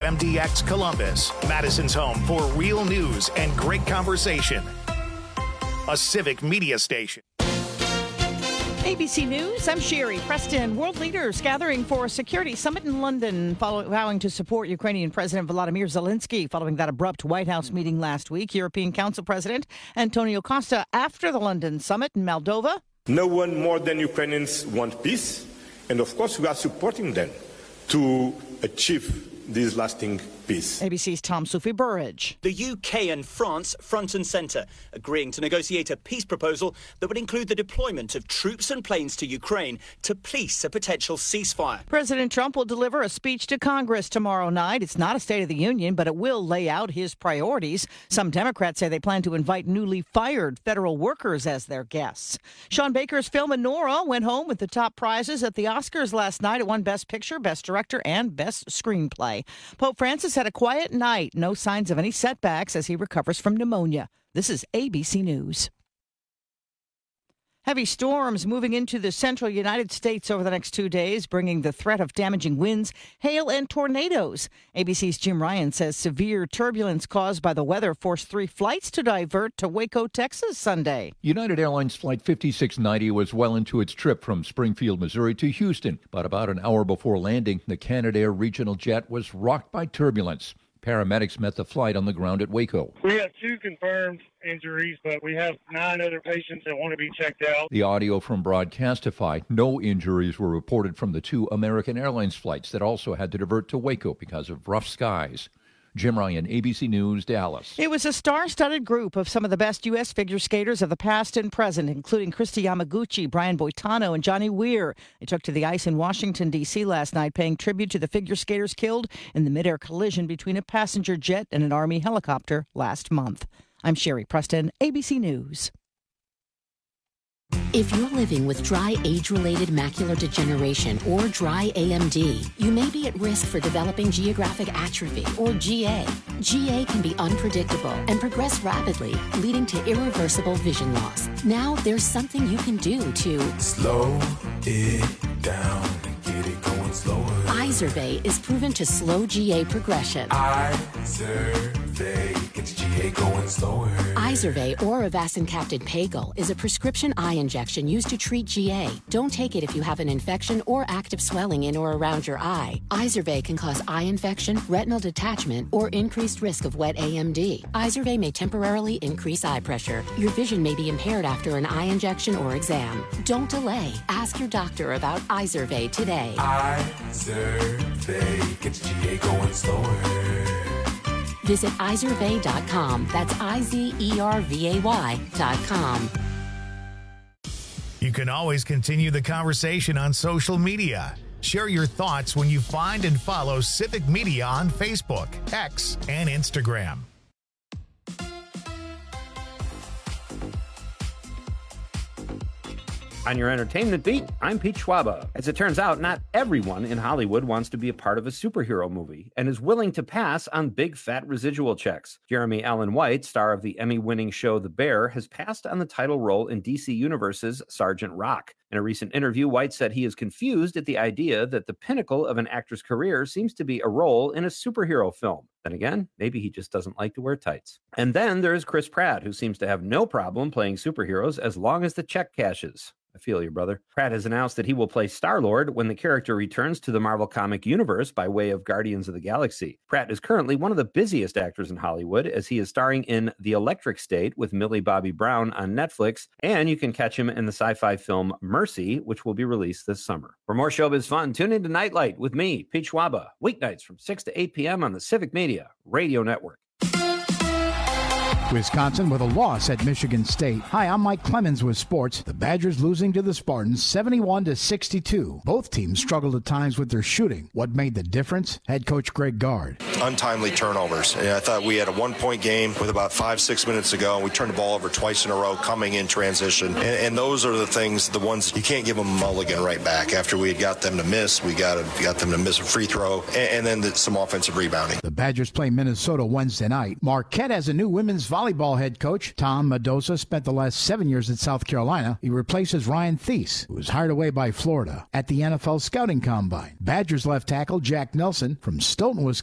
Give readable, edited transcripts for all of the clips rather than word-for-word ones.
WMDX Columbus, Madison's home for real news and great conversation. A civic media station. ABC News, I'm Sherry Preston. World leaders gathering for a security summit in London, vowing to support Ukrainian President Volodymyr Zelensky following that abrupt White House meeting last week. European Council President Antonio Costa after the London summit in Moldova. No one more than Ukrainians want peace, and of course we are supporting them to achieve this lasting peace. ABC's Tom Sophie Burridge. The UK and France front and centre, agreeing to negotiate a peace proposal that would include the deployment of troops and planes to Ukraine to police a potential ceasefire. President Trump will deliver a speech to Congress tomorrow night. It's not a State of the Union, but it will lay out his priorities. Some Democrats say they plan to invite newly fired federal workers as their guests. Sean Baker's film Anora went home with the top prizes at the Oscars last night. It won Best Picture, Best Director, and Best Screenplay. Pope Francis had a quiet night. No signs of any setbacks as he recovers from pneumonia. This is ABC News. Heavy storms moving into the central United States over the next 2 days, bringing the threat of damaging winds, hail, and tornadoes. ABC's Jim Ryan says severe turbulence caused by the weather forced 3 flights to divert to Waco, Texas Sunday. United Airlines Flight 5690 was well into its trip from Springfield, Missouri to Houston. But about an hour before landing, the Canadair regional jet was rocked by turbulence. Paramedics met the flight on the ground at Waco. We have 2 confirmed injuries, but we have 9 other patients that want to be checked out. The audio from Broadcastify, no injuries were reported from the 2 American Airlines flights that also had to divert to Waco because of rough skies. Jim Ryan, ABC News, Dallas. It was a star-studded group of some of the best U.S. figure skaters of the past and present, including Kristi Yamaguchi, Brian Boitano, and Johnny Weir. They took to the ice in Washington, D.C. last night, paying tribute to the figure skaters killed in the midair collision between a passenger jet and an Army helicopter last month. I'm Sherry Preston, ABC News. If you're living with dry age-related macular degeneration or dry AMD, you may be at risk for developing geographic atrophy or GA. GA can be unpredictable and progress rapidly, leading to irreversible vision loss. Now there's something you can do to slow it down and get it going slower. Izervay is proven to slow GA progression. Izervay gets GA going slower. Izervay or avacincaptad pagel is a prescription eye injection used to treat GA. Don't take it if you have an infection or active swelling in or around your eye. Izervay can cause eye infection, retinal detachment, or increased risk of wet AMD. Izervay may temporarily increase eye pressure. Your vision may be impaired after an eye injection or exam. Don't delay. Ask your doctor about Izervay today. Izervay gets GA going slower. Visit Izervay.com. That's IZERVAY.com. You can always continue the conversation on social media. Share your thoughts when you find and follow Civic Media on Facebook, X, and Instagram. On your entertainment beat, I'm Pete Schwaba. As it turns out, not everyone in Hollywood wants to be a part of a superhero movie and is willing to pass on big fat residual checks. Jeremy Allen White, star of the Emmy-winning show The Bear, has passed on the title role in DC Universe's Sergeant Rock. In a recent interview, White said he is confused at the idea that the pinnacle of an actor's career seems to be a role in a superhero film. Then again, maybe he just doesn't like to wear tights. And then there's Chris Pratt, who seems to have no problem playing superheroes as long as the check cashes. I feel you, brother. Pratt has announced that he will play Star-Lord when the character returns to the Marvel comic universe by way of Guardians of the Galaxy. Pratt is currently one of the busiest actors in Hollywood, as he is starring in The Electric State with Millie Bobby Brown on Netflix, and you can catch him in the sci-fi film Mercy, which will be released this summer. For more showbiz fun, tune into Nightlight with me, Pete Schwaba, weeknights from 6 to 8 p.m. on the Civic Media Radio Network. Wisconsin with a loss at Michigan State. Hi, I'm Mike Clemens with sports. The Badgers losing to the Spartans 71-62. Both teams struggled at times with their shooting. What made the difference? Head coach Greg Gard. Untimely turnovers. And I thought we had a 1-point game with about 5-6 minutes to go, and we turned the ball over twice in a row coming in transition. And those are the things, the ones you can't give them a mulligan right back. After we had got them to miss, we got them to miss a free throw, and then some offensive rebounding. The Badgers play Minnesota Wednesday night. Marquette has a new women's volleyball head coach. Tom Mendoza spent the last 7 years at South Carolina. He replaces Ryan Thies, who was hired away by Florida at the NFL Scouting Combine. Badgers left tackle Jack Nelson from Stoughton, Wisconsin,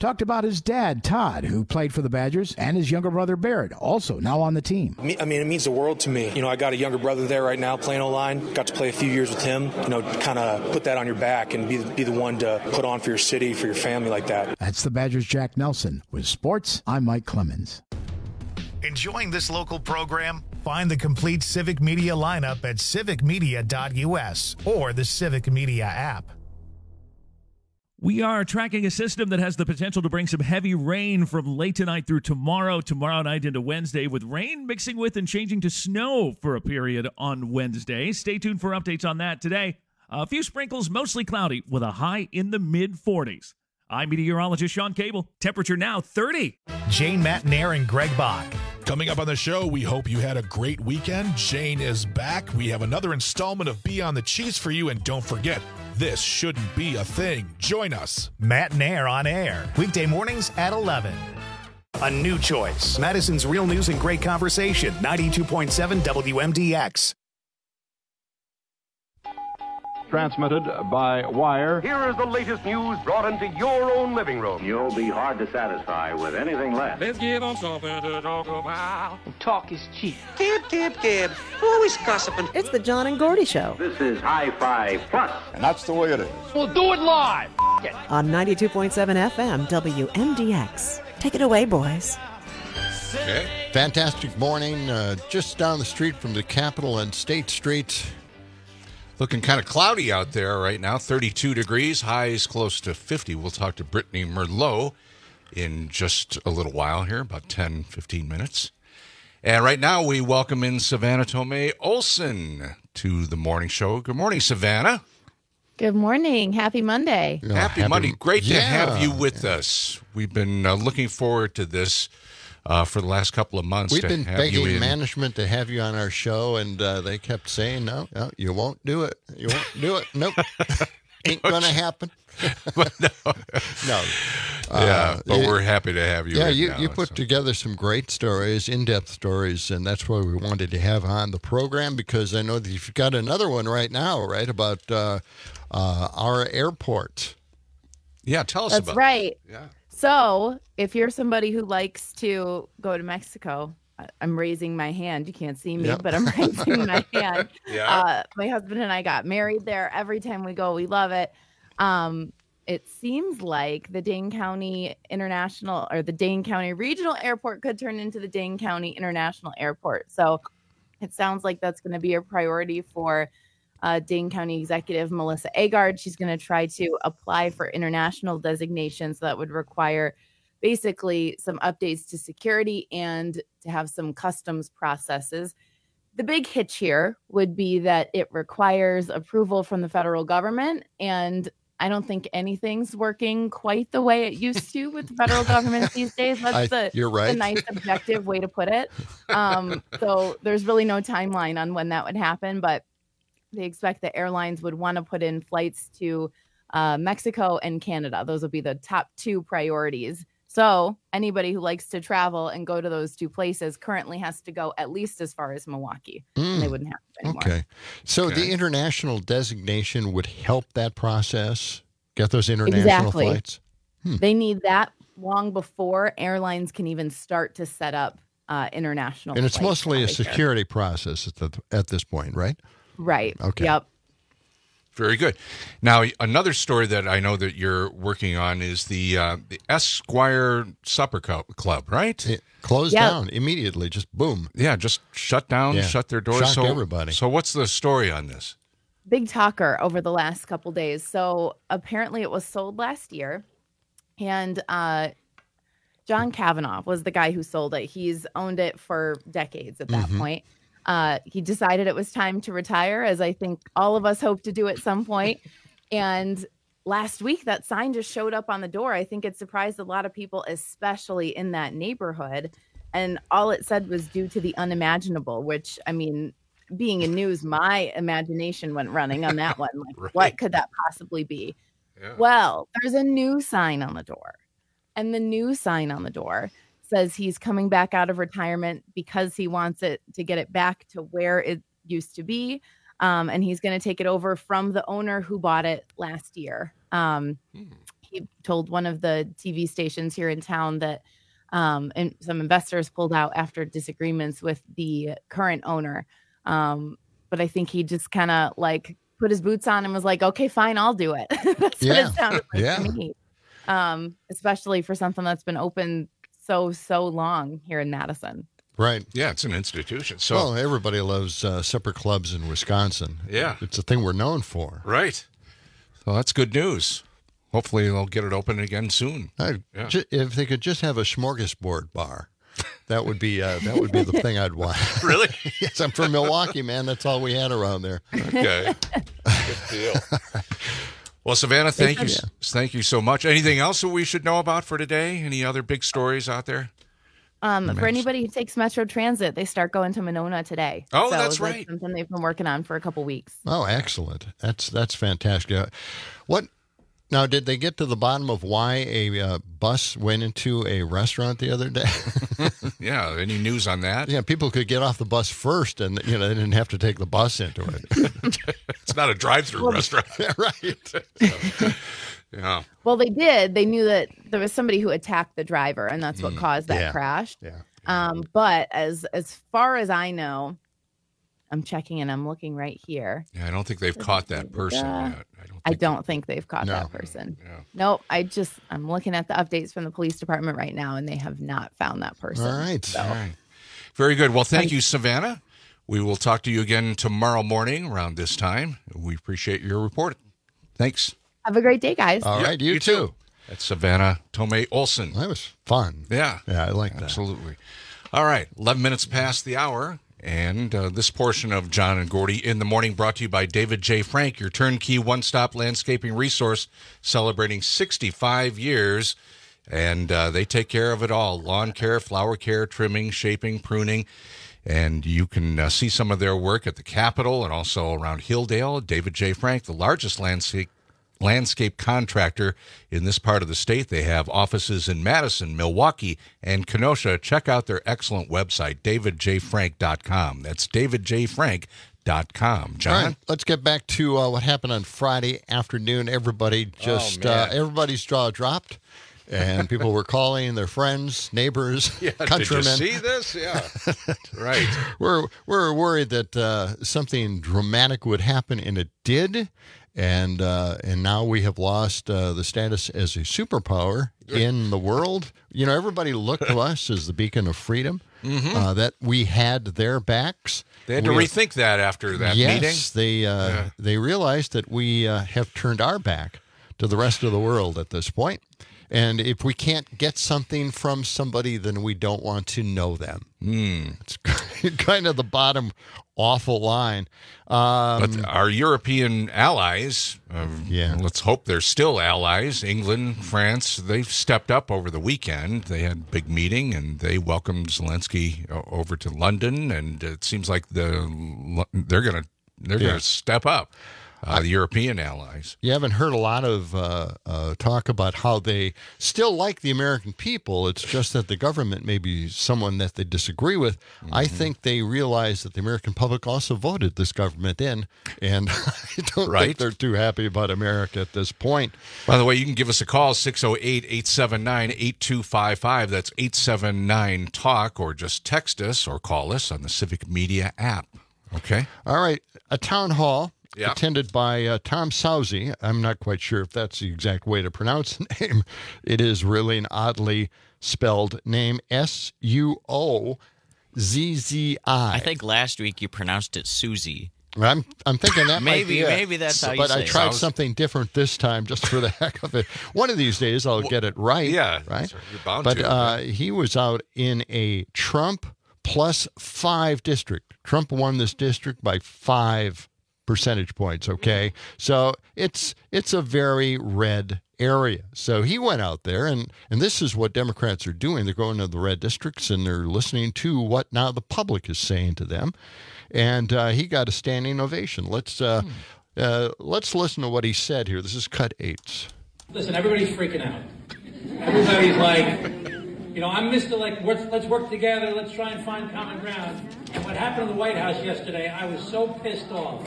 talked about his dad, Todd, who played for the Badgers, and his younger brother, Barrett, also now on the team. I mean, it means the world to me. I got a younger brother there right now playing O-line. Got to play a few years with him. Kind of put that on your back and be the one to put on for your city, for your family like that. That's the Badgers' Jack Nelson. With sports, I'm Mike Clemens. Enjoying this local program? Find the complete Civic Media lineup at civicmedia.us or the Civic Media app. We are tracking a system that has the potential to bring some heavy rain from late tonight through tomorrow night into Wednesday, with rain mixing with and changing to snow for a period on Wednesday. Stay tuned for updates on that today. A few sprinkles, mostly cloudy, with a high in the mid-40s. I'm meteorologist Sean Cable. Temperature now 30. Jane Matnair and Greg Bach. Coming up on the show, we hope you had a great weekend. Jane is back. We have another installment of Beyond the Cheese for you, and don't forget, this shouldn't be a thing. Join us. Matnair on air, weekday mornings at 11. A new choice. Madison's Real News and Great Conversation, 92.7 WMDX. Transmitted by wire. Here is the latest news brought into your own living room. You'll be hard to satisfy with anything less. Let's give them something to talk about. Talk is cheap. Gib. Always gossiping. It's the John and Gordy Show. This is High Five Plus. And that's the way it is. We'll do it live. On 92.7 FM, WMDX. Take it away, boys. Okay. Fantastic morning. Just down the street from the Capitol and State Street. Looking kind of cloudy out there right now, 32 degrees, highs close to 50. We'll talk to Brittany Merlot in just a little while here, about 10, 15 minutes. And right now we welcome in Savannah Tomei Olson to the morning show. Good morning, Savannah. Good morning. Happy Monday. Happy Monday. Great to have you with us. We've been looking forward to this for the last couple of months. We've been begging management to have you on our show, and they kept saying, no, you won't do it. You won't do it. Nope. Ain't going to happen. No. But we're happy to have you. Yeah, you put together some great stories, in-depth stories, and that's why we wanted to have on the program, because I know that you've got another one right now, right, about our airport. Yeah, tell us about it. That's right. Yeah. So if you're somebody who likes to go to Mexico, I'm raising my hand. You can't see me, but I'm raising my hand. Yeah. My husband and I got married there. Every time we go, we love it. It seems like the Dane County International or the Dane County Regional Airport could turn into the Dane County International Airport. So it sounds like that's going to be a priority for Dane County Executive Melissa Agard. She's going to try to apply for international designations that would require basically some updates to security and to have some customs processes. The big hitch here would be that it requires approval from the federal government, and I don't think anything's working quite the way it used to with the federal government these days. That's you're right. the nice objective way to put it. So there's really no timeline on when that would happen, but they expect the airlines would want to put in flights to Mexico and Canada. Those will be the top two priorities. So anybody who likes to travel and go to those two places currently has to go at least as far as Milwaukee. And they wouldn't have to anymore. Okay. So the international designation would help that process, get those international flights? They need that long before airlines can even start to set up international And it's flights mostly a out of here. security process at this point, right? Right. Okay. Yep. Very good. Now, another story that I know that you're working on is the Esquire Supper Club, right? It closed down immediately, just boom. Yeah, just shut down, shut their doors. Shocked everybody. So what's the story on this? Big talker over the last couple days. So apparently it was sold last year, and John Kavanaugh was the guy who sold it. He's owned it for decades at that point. He decided it was time to retire, as I think all of us hope to do at some point. And last week, that sign just showed up on the door. I think it surprised a lot of people, especially in that neighborhood. And all it said was due to the unimaginable, which, I mean, being in news, my imagination went running on that one. Like, what could that possibly be? Yeah. Well, there's a new sign on the door. And the new sign on the door says he's coming back out of retirement because he wants it to get it back to where it used to be. And he's going to take it over from the owner who bought it last year. he told one of the TV stations here in town that and some investors pulled out after disagreements with the current owner. But I think he just kind of like put his boots on and was like, okay, fine, I'll do it. That's what it sounded like to me. Especially for something that's been open so long here in Madison. Right. Yeah, it's an institution. So well, everybody loves supper clubs in Wisconsin. Yeah. It's a thing we're known for. Right. So that's good news. Hopefully they'll get it open again soon. If they could just have a smorgasbord bar, that would be the thing I'd want. Really? Yes, I'm from Milwaukee, man. That's all we had around there. Okay. Good deal. Well, Savannah, thank you so much. Anything else that we should know about for today? Any other big stories out there? For anybody who takes Metro Transit, they start going to Monona today. Oh, so that's right. Something they've been working on for a couple weeks. Oh, excellent. That's fantastic. What? Now, did they get to the bottom of why a bus went into a restaurant the other day? Yeah. Any news on that? Yeah, people could get off the bus first, and they didn't have to take the bus into it. It's not a drive-through restaurant, right? Yeah. Well, they did. They knew that there was somebody who attacked the driver, and that's what caused that crash. Yeah. But as far as I know, I'm checking and I'm looking right here. Yeah, I don't think they've caught that person yet. I don't think they've caught that person. Yeah. Nope. I'm looking at the updates from the police department right now, and they have not found that person. All right. So. All right. Very good. Well, thank you, Savannah. We will talk to you again tomorrow morning around this time. We appreciate your report. Thanks. Have a great day, guys. All right. You too. That's Savannah Tomei Olson. That was fun. Yeah. Yeah, I like that. Absolutely. All right. 11 minutes past the hour. And this portion of John and Gordy in the Morning brought to you by David J. Frank, your turnkey one-stop landscaping resource, celebrating 65 years. And they take care of it all. Lawn care, flower care, trimming, shaping, pruning. And you can see some of their work at the Capitol and also around Hilldale. David J. Frank, the largest landscape contractor in this part of the state. They have offices in Madison, Milwaukee, and Kenosha. Check out their excellent website, davidjfrank.com. That's davidjfrank.com. John? All right, let's get back to what happened on Friday afternoon. Everybody's jaw dropped, and people were calling their friends, neighbors, countrymen. Did you see this? Yeah, right. We're worried that something dramatic would happen, and it did. And now we have lost the status as a superpower in the world. Everybody looked to us as the beacon of freedom, that we had their backs. They had to rethink that after that meeting. Yes, they realized that we have turned our back to the rest of the world at this point. And if we can't get something from somebody, then we don't want to know them. It's kind of the bottom awful line. But our European allies, let's hope they're still allies, England, France, they've stepped up over the weekend. They had a big meeting, and they welcomed Zelensky over to London, and it seems like they're going to step up. The European allies. You haven't heard a lot of talk about how they still like the American people. It's just that the government may be someone that they disagree with. I think they realize that the American public also voted this government in, and I don't think they're too happy about America at this point. By the way, you can give us a call, 608-879-8255. That's 879-TALK, or just text us or call us on the Civic Media app. Okay? All right. A town hall. Yep. Attended by Tom Suozzi. I'm not quite sure if that's the exact way to pronounce the name. It is really an oddly spelled name, Suozzi. I think last week you pronounced it Susie. I'm thinking that maybe that's how you say it. But I tried something different this time just for the heck of it. One of these days I'll get it right. Yeah, right. You're bound to. But he was out in a Trump +5 district. Trump won this district by 5 percentage points, okay? So it's a very red area. So he went out there, and this is what Democrats are doing. They're going to the red districts, and they're listening to what now the public is saying to them. And he got a standing ovation. Let's listen to what he said here. This is cut 8. Listen, everybody's freaking out. Everybody's like, I'm Mr. Let's work together. Let's try and find common ground. And what happened in the White House yesterday, I was so pissed off.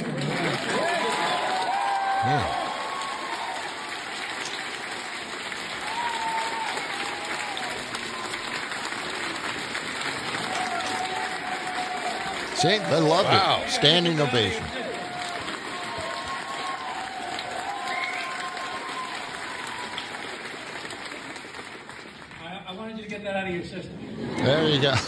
See, I loved it. Standing ovation. I wanted you to get that out of your system. There you go.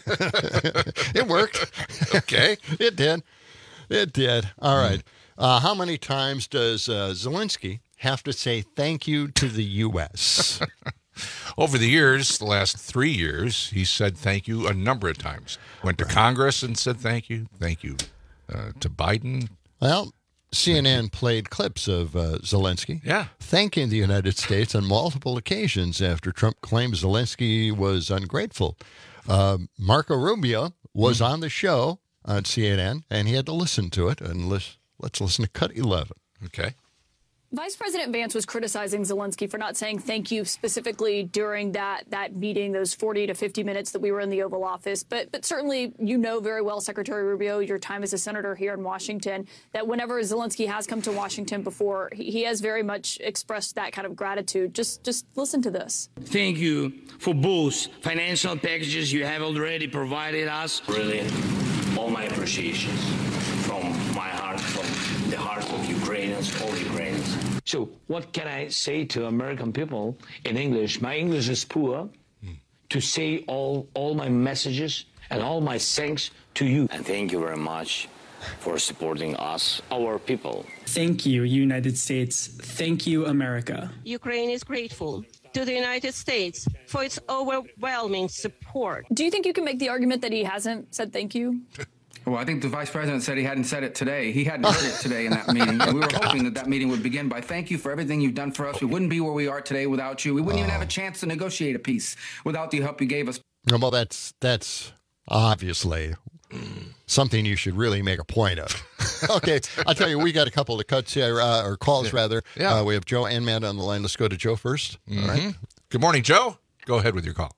It worked. Okay. It did. It did. All right. How many times does Zelensky have to say thank you to the U.S.? Over the years, the last 3 years, he said thank you a number of times. Went to Congress and said thank you. Thank you to Biden. Well, CNN played clips of Zelensky thanking the United States on multiple occasions after Trump claimed Zelensky was ungrateful. Marco Rubio was on the show on CNN, and he had to listen to it. And let's listen to cut 11. Okay. Vice President Vance was criticizing Zelensky for not saying thank you specifically during that meeting, those 40 to 50 minutes that we were in the Oval Office. But certainly, you know very well, Secretary Rubio, your time as a senator here in Washington, that whenever Zelensky has come to Washington before, he has very much expressed that kind of gratitude. Just listen to this. Thank you for both financial packages you have already provided us. Really, all my appreciations from my heart, from the heart of Ukrainians, all Ukrainians. So what can I say to American people in English? My English is poor. To say all my messages and all my thanks to you. And thank you very much for supporting us, our people. Thank you, United States. Thank you, America. Ukraine is grateful to the United States for its overwhelming support. Do you think you can make the argument that he hasn't said thank you? Well, I think the vice president said he hadn't said it today. He hadn't heard it today in that meeting. And we were hoping that meeting would begin by thank you for everything you've done for us. We wouldn't be where we are today without you. We wouldn't even have a chance to negotiate a peace without the help you gave us. Well, that's obviously something you should really make a point of. Okay, I'll tell you, we got a couple of cuts here, or calls rather. Yeah. We have Joe and Matt on the line. Let's go to Joe first. All right. Good morning, Joe. Go ahead with your call.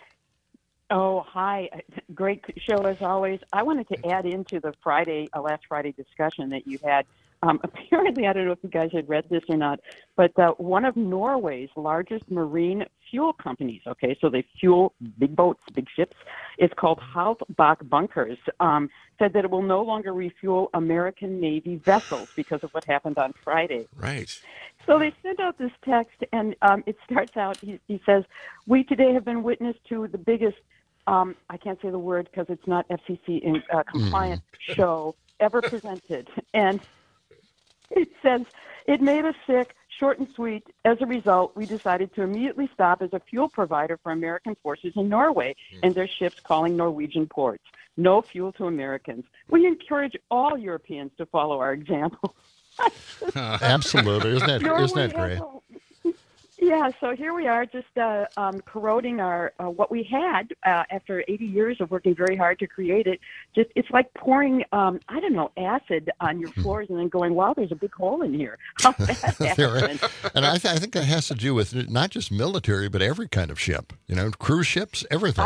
Oh, hi. Great show as always. I wanted to add into the last Friday discussion that you had. Apparently, I don't know if you guys had read this or not, but one of Norway's largest marine fuel companies, okay, so they fuel big boats, big ships, it's called Haltbach Bunkers, said that it will no longer refuel American Navy vessels because of what happened on Friday. Right. So they sent out this text, and it starts out, he says, we today have been witness to the biggest, I can't say the word because it's not FCC compliant show ever presented. And it says, it made us sick, short and sweet. As a result, we decided to immediately stop as a fuel provider for American forces in Norway and their ships calling Norwegian ports. No fuel to Americans. We encourage all Europeans to follow our example. Absolutely. Isn't that great? Yeah, so here we are just corroding our what we had after 80 years of working very hard to create it. Just it's like pouring, acid on your floors and then going, wow, there's a big hole in here. How that happened? And I think that has to do with not just military, but every kind of ship. Cruise ships, everything.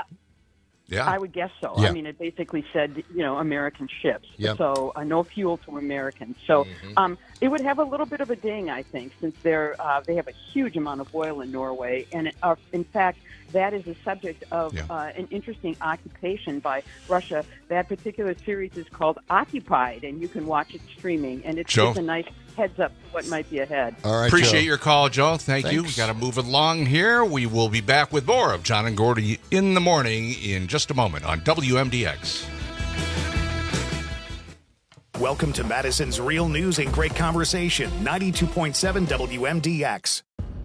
I would guess so. Yeah. I mean, it basically said, American ships. Yep. So no fuel to Americans. So it would have a little bit of a ding, I think, since they have a huge amount of oil in Norway. And in fact, that is the subject of an interesting occupation by Russia. That particular series is called Occupied, and you can watch it streaming. And it's just a nice heads up to what might be ahead. All right, Appreciate Joe. your call, Joe. Thanks. You. We got to move along here. We will be back with more of John and Gordy in the morning in just a moment on WMDX. Welcome to Madison's Real News and Great Conversation, 92.7 WMDX.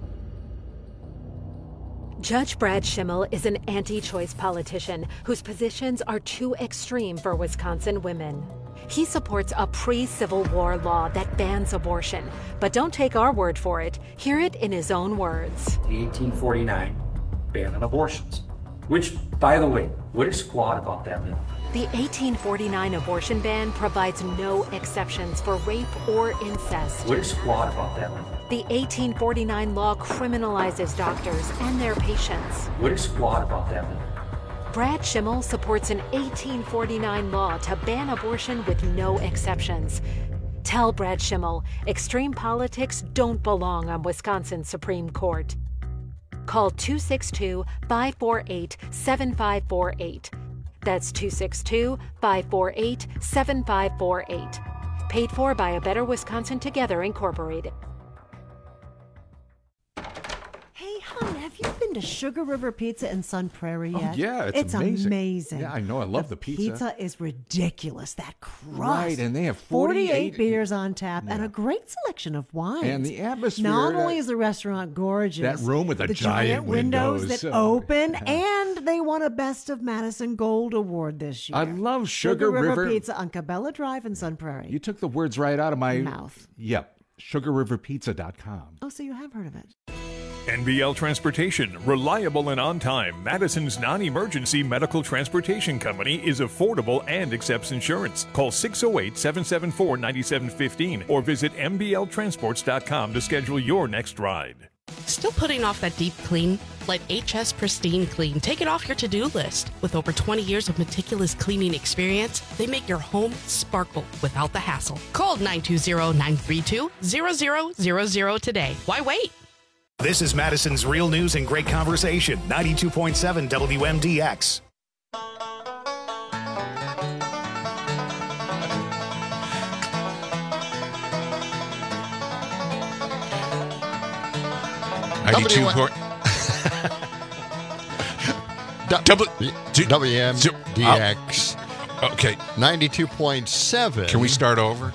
Judge Brad Schimmel is an anti-choice politician whose positions are too extreme for Wisconsin women. He supports a pre-Civil War law that bans abortion. But don't take our word for it. Hear it in his own words. The 1849 ban on abortions, which, by the way, what is flawed about that law? The 1849 abortion ban provides no exceptions for rape or incest. What is flawed about that law? The 1849 law criminalizes doctors and their patients. What is flawed about that law? Brad Schimmel supports an 1849 law to ban abortion with no exceptions. Tell Brad Schimmel, extreme politics don't belong on Wisconsin's Supreme Court. Call 262-548-7548. That's 262-548-7548. Paid for by A Better Wisconsin Together, Incorporated. Hey, hon, have you been to Sugar River Pizza in Sun Prairie yet? Oh, yeah, it's amazing. Yeah, I know. I love the pizza. Pizza is ridiculous. That crust. Right, and they have 48 beers on tap and a great selection of wines. And the atmosphere. Not only is the restaurant gorgeous, that room with the giant windows that open, and they won a Best of Madison Gold Award this year. I love Sugar River Pizza on Cabela Drive in Sun Prairie. You took the words right out of my mouth. Yep, sugarriverpizza.com. Oh, so you have heard of it. NBL Transportation, reliable and on time. Madison's non-emergency medical transportation company is affordable and accepts insurance. Call 608-774-9715 or visit mbltransports.com to schedule your next ride. Still putting off that deep clean? Let HS Pristine Clean take it off your to-do list. With over 20 years of meticulous cleaning experience, they make your home sparkle without the hassle. Call 920-932-0000 today. Why wait? This is Madison's Real News and Great Conversation, 92.7 WMDX. WMDX. Okay. 92.7. Can we start over?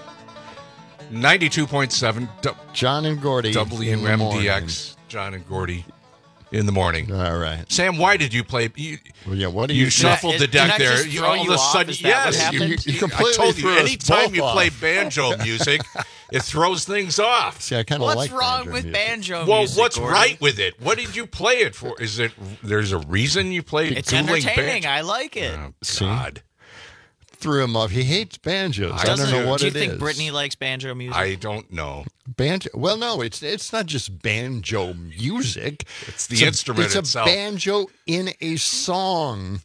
92.7. John and Gordy. WMDX. John and Gordy in the morning. All right. Sam, why did you play? What do you shuffled the deck there. All of a sudden, yes. You completely I told you, threw us anytime both you off. play banjo music, it throws things off. See, I kind of like What's wrong banjo with music. banjo Well, music? what's Gordon? right with it? What did you play it for? Is it there's a reason you played It's dueling entertaining. banjo? I like it. Oh, God. Threw him off. He hates banjos. I don't Doesn't- know what Do you it think is. Brittany likes banjo music? I don't know. Banjo? Well, no, it's not just banjo music. It's the instrument it's itself. a banjo in a song.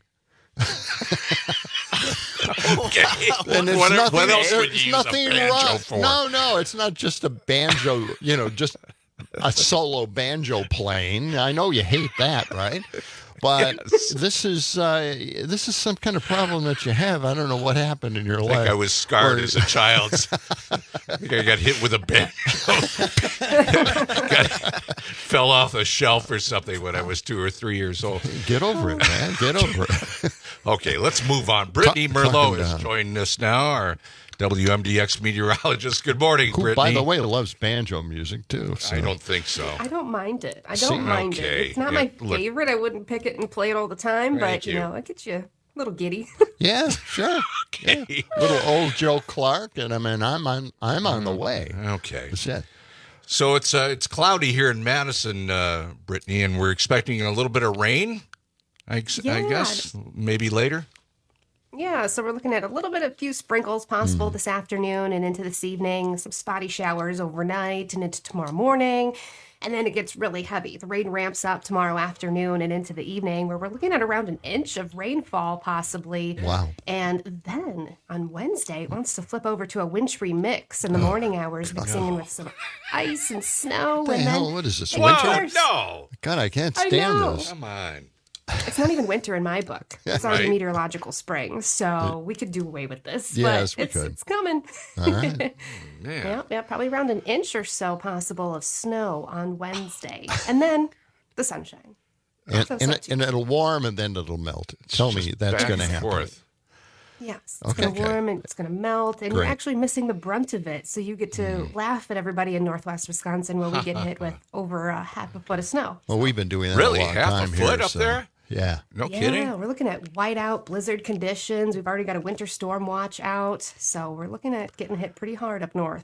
Okay. And it's What nothing, else would it's you use a nothing banjo wrong. for? No, it's not just a banjo, just a solo banjo playing. I know you hate that, right? But this is some kind of problem that you have. I don't know what happened in your I life. think I was scarred as a child. I think I got hit with a banjo. Fell off a shelf or something when I was 2 or 3 years old. Get over it, man. Get over it. Okay, let's move on. Brittany Merlot is down. joining us now, our WMDX meteorologist. Good morning, Who, Brittany. by the way, loves banjo music, too. So. I don't think so. I don't mind it. I See? don't mind Okay. it. It's not Yeah, my look- favorite. I wouldn't pick it and play it all the time, Thank but you. it gets you a little giddy. Yeah, sure. Okay. Yeah. Little old Joe Clark, and I mean, I'm on the way. Okay. That's it. So it's cloudy here in Madison, Brittany, and we're expecting a little bit of rain, I guess, maybe later. Yeah, so we're looking at a few sprinkles possible this afternoon and into this evening, some spotty showers overnight and into tomorrow morning. And then it gets really heavy. The rain ramps up tomorrow afternoon and into the evening, where we're looking at around an inch of rainfall possibly. Wow. And then on Wednesday, it wants to flip over to a wintry mix in the morning hours, mixing in with some ice and snow. What the and hell? then What is this, it winter? gets worse. No. God, I can't I stand know. this. Come on. It's not even winter in my book. It's already Right. meteorological spring, so we could do away with this. Yes, but we could. It's coming. All right. Man. Yeah, probably around an inch or so possible of snow on Wednesday, and then the sunshine. And, So it's and, not it, too and it'll warm and then it'll melt. Tell me that's Back going to and happen. forth. Yes, it's Okay. going to warm and it's going to melt, and Great. you're actually missing the brunt of it. So you get to laugh at everybody in Northwest Wisconsin where we get hit with over half a foot of snow. Well, we've been doing that Really? a long Half a time foot here. up so- there? Yeah. No Yeah, kidding? we're looking at whiteout blizzard conditions. We've already got a winter storm watch out, so we're looking at getting hit pretty hard up north.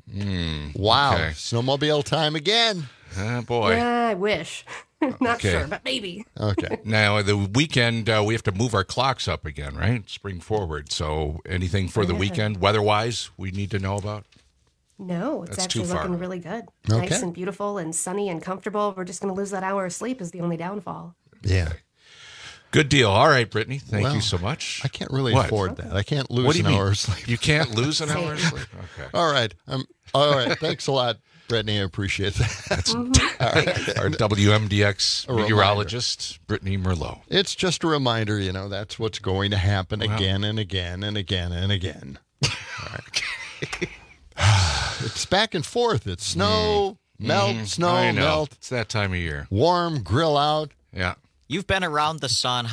Wow. Okay. Snowmobile time again. Oh, boy. Yeah, I wish. Not Okay. sure, but maybe. Okay. Now, the weekend, we have to move our clocks up again, right? Spring forward. So anything for the Yeah. weekend, weather-wise, we need to know about? No, it's That's too actually looking far. really good. Okay. Nice and beautiful and sunny and comfortable. We're just going to lose that hour of sleep is the only downfall. Yeah. Good deal. All right, Brittany. Thank Well, you so much. I can't really What? afford that. I can't lose What do you an mean? hour of sleep. You can't lose an hour of sleep? Okay. All right. All right. Thanks a lot. Brittany, I appreciate that. That's All right. our WMDX meteorologist, Brittany Merlot. It's just a reminder, that's what's going to happen again and again and again and again. All right. It's back and forth. It's snow, melt, snow, I know. melt. It's that time of year. Warm, grill out. Yeah. You've been around the sun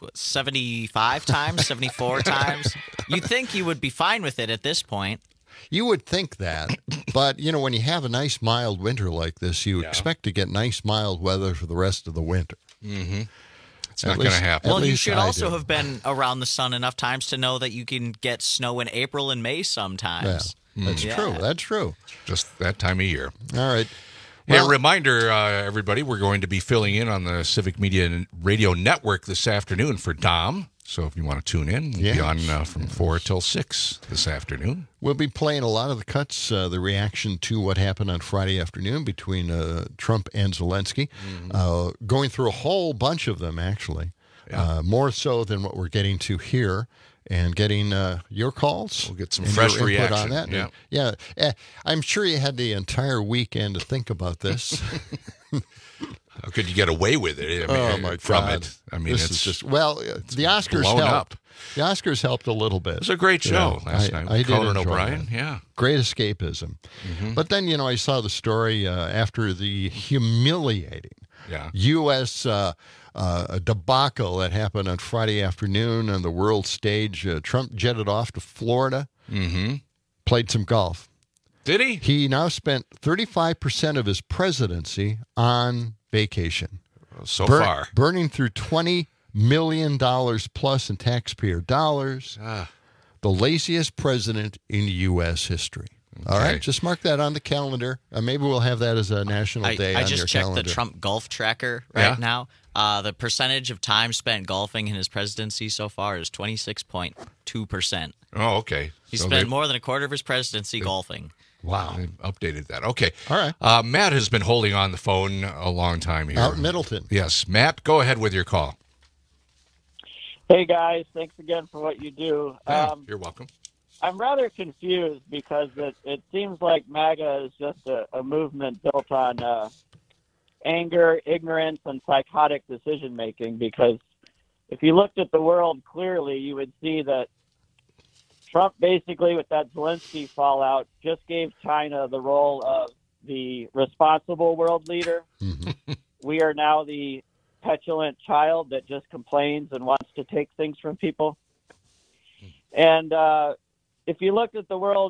75 times, 74 times? You'd think you would be fine with it at this point. You would think that, but, when you have a nice mild winter like this, you expect to get nice mild weather for the rest of the winter. Mm-hmm. It's not going to happen. Well, you should also have been around the sun enough times to know that you can get snow in April and May sometimes. Yeah, that's true. That's true. Just that time of year. All right. Well, a reminder, everybody, we're going to be filling in on the Civic Media Radio Network this afternoon for Dom. So if you want to tune in, we'll be on from 4 till 6 this afternoon. We'll be playing a lot of the cuts, the reaction to what happened on Friday afternoon between Trump and Zelensky, going through a whole bunch of them, actually, more so than what we're getting to here. And getting your calls. We'll get some fresh reaction on that. Yeah. I'm sure you had the entire weekend to think about this. How could you get away with it? From it. I mean, this is just the Oscars helped. The Oscars helped a little bit. It was a great show last night. I did Conan enjoy O'Brien. that. Great escapism. Mm-hmm. But then I saw the story after the humiliating U.S. A debacle that happened on Friday afternoon on the world stage. Trump jetted off to Florida, played some golf. Did he? He now spent 35% of his presidency on vacation. Far. Burning through $20 million plus in taxpayer dollars. The laziest president in U.S. history. Okay. All right, just mark that on the calendar. Maybe we'll have that as a national day on your calendar. I just checked the Trump golf tracker right now. The percentage of time spent golfing in his presidency so far is 26.2%. Oh, okay. He spent more than a quarter of his presidency golfing. Wow. They updated that. Okay. All right. Matt has been holding on the phone a long time here. Out in Middleton. Yes. Matt, go ahead with your call. Hey, guys. Thanks again for what you do. You're welcome. I'm rather confused because it seems like MAGA is just a movement built on anger, ignorance, and psychotic decision-making, because if you looked at the world clearly, you would see that Trump basically, with that Zelensky fallout, just gave China the role of the responsible world leader. Mm-hmm. We are now the petulant child that just complains and wants to take things from people. And if you looked at the world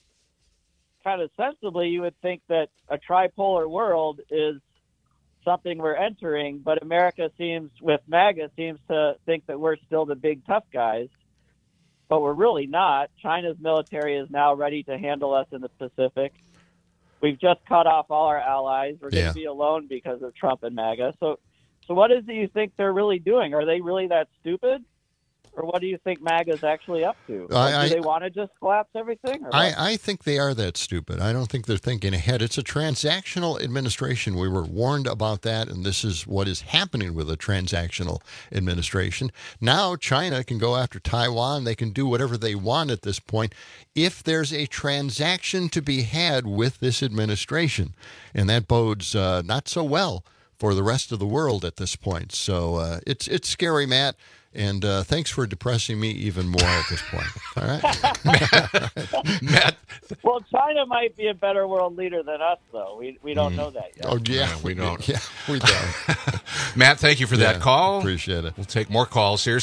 kind of sensibly, you would think that a tripolar world is something we're entering, but America with MAGA seems to think that we're still the big tough guys, but we're really not. China's military is now ready to handle us in the Pacific. We've just cut off all our allies. We're going to be alone because of Trump and MAGA. So what is it you think they're really doing? Are they really that stupid? Or what do you think MAGA's actually up to? Do they want to just collapse everything? Or I think they are that stupid. I don't think they're thinking ahead. It's a transactional administration. We were warned about that, and this is what is happening with a transactional administration. Now China can go after Taiwan. They can do whatever they want at this point if there's a transaction to be had with this administration. And that bodes not so well for the rest of the world at this point. So it's scary, Matt. And thanks for depressing me even more at this point. All right, Matt. Well, China might be a better world leader than us, though. We don't know that yet. Oh yeah, we don't. Yeah, we don't. Matt, thank you for that call. Appreciate it. We'll take more calls here.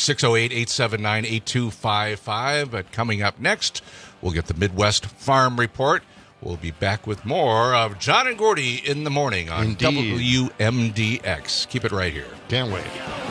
608-879-8255. But coming up next, we'll get the Midwest Farm Report. We'll be back with more of John and Gordy in the morning on WMDX. Keep it right here. Can't wait.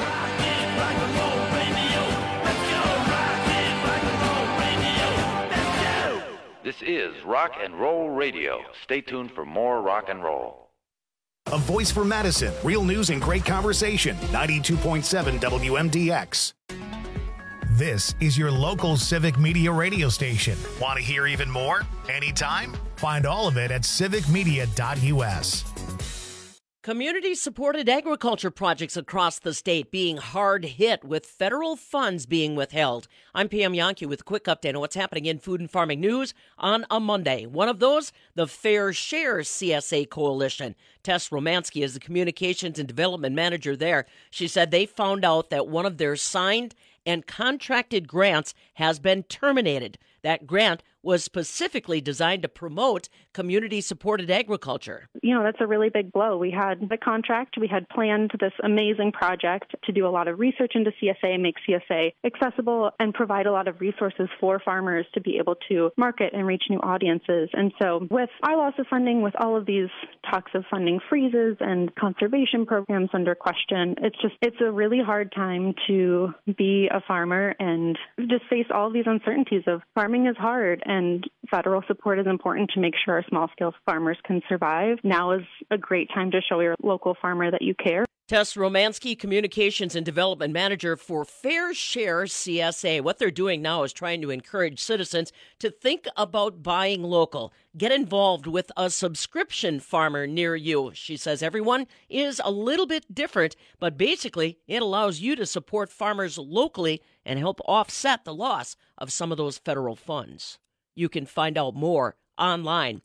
This is Rock and Roll Radio. Stay tuned for more rock and roll. A voice for Madison. Real news and great conversation. 92.7 WMDX. This is your local Civic Media radio station. Want to hear even more? Anytime? Find all of it at civicmedia.us. Community-supported agriculture projects across the state being hard hit with federal funds being withheld. I'm Pam Yonke with a quick update on what's happening in food and farming news on a Monday. One of those, the Fair Share CSA Coalition. Tess Romansky is the communications and development manager there. She said they found out that one of their signed and contracted grants has been terminated. That grant was specifically designed to promote community-supported agriculture. You know, that's a really big blow. We had the contract. We had planned this amazing project to do a lot of research into CSA, make CSA accessible, and provide a lot of resources for farmers to be able to market and reach new audiences. And so with our loss of funding, with all of these talks of funding freezes and conservation programs under question, it's a really hard time to be a farmer and just face all of these uncertainties of farming is hard. And federal support is important to make sure our small-scale farmers can survive. Now is a great time to show your local farmer that you care. Tess Romansky, Communications and Development Manager for Fair Share CSA. What they're doing now is trying to encourage citizens to think about buying local. Get involved with a subscription farmer near you. She says everyone is a little bit different, but basically it allows you to support farmers locally and help offset the loss of some of those federal funds. You can find out more online,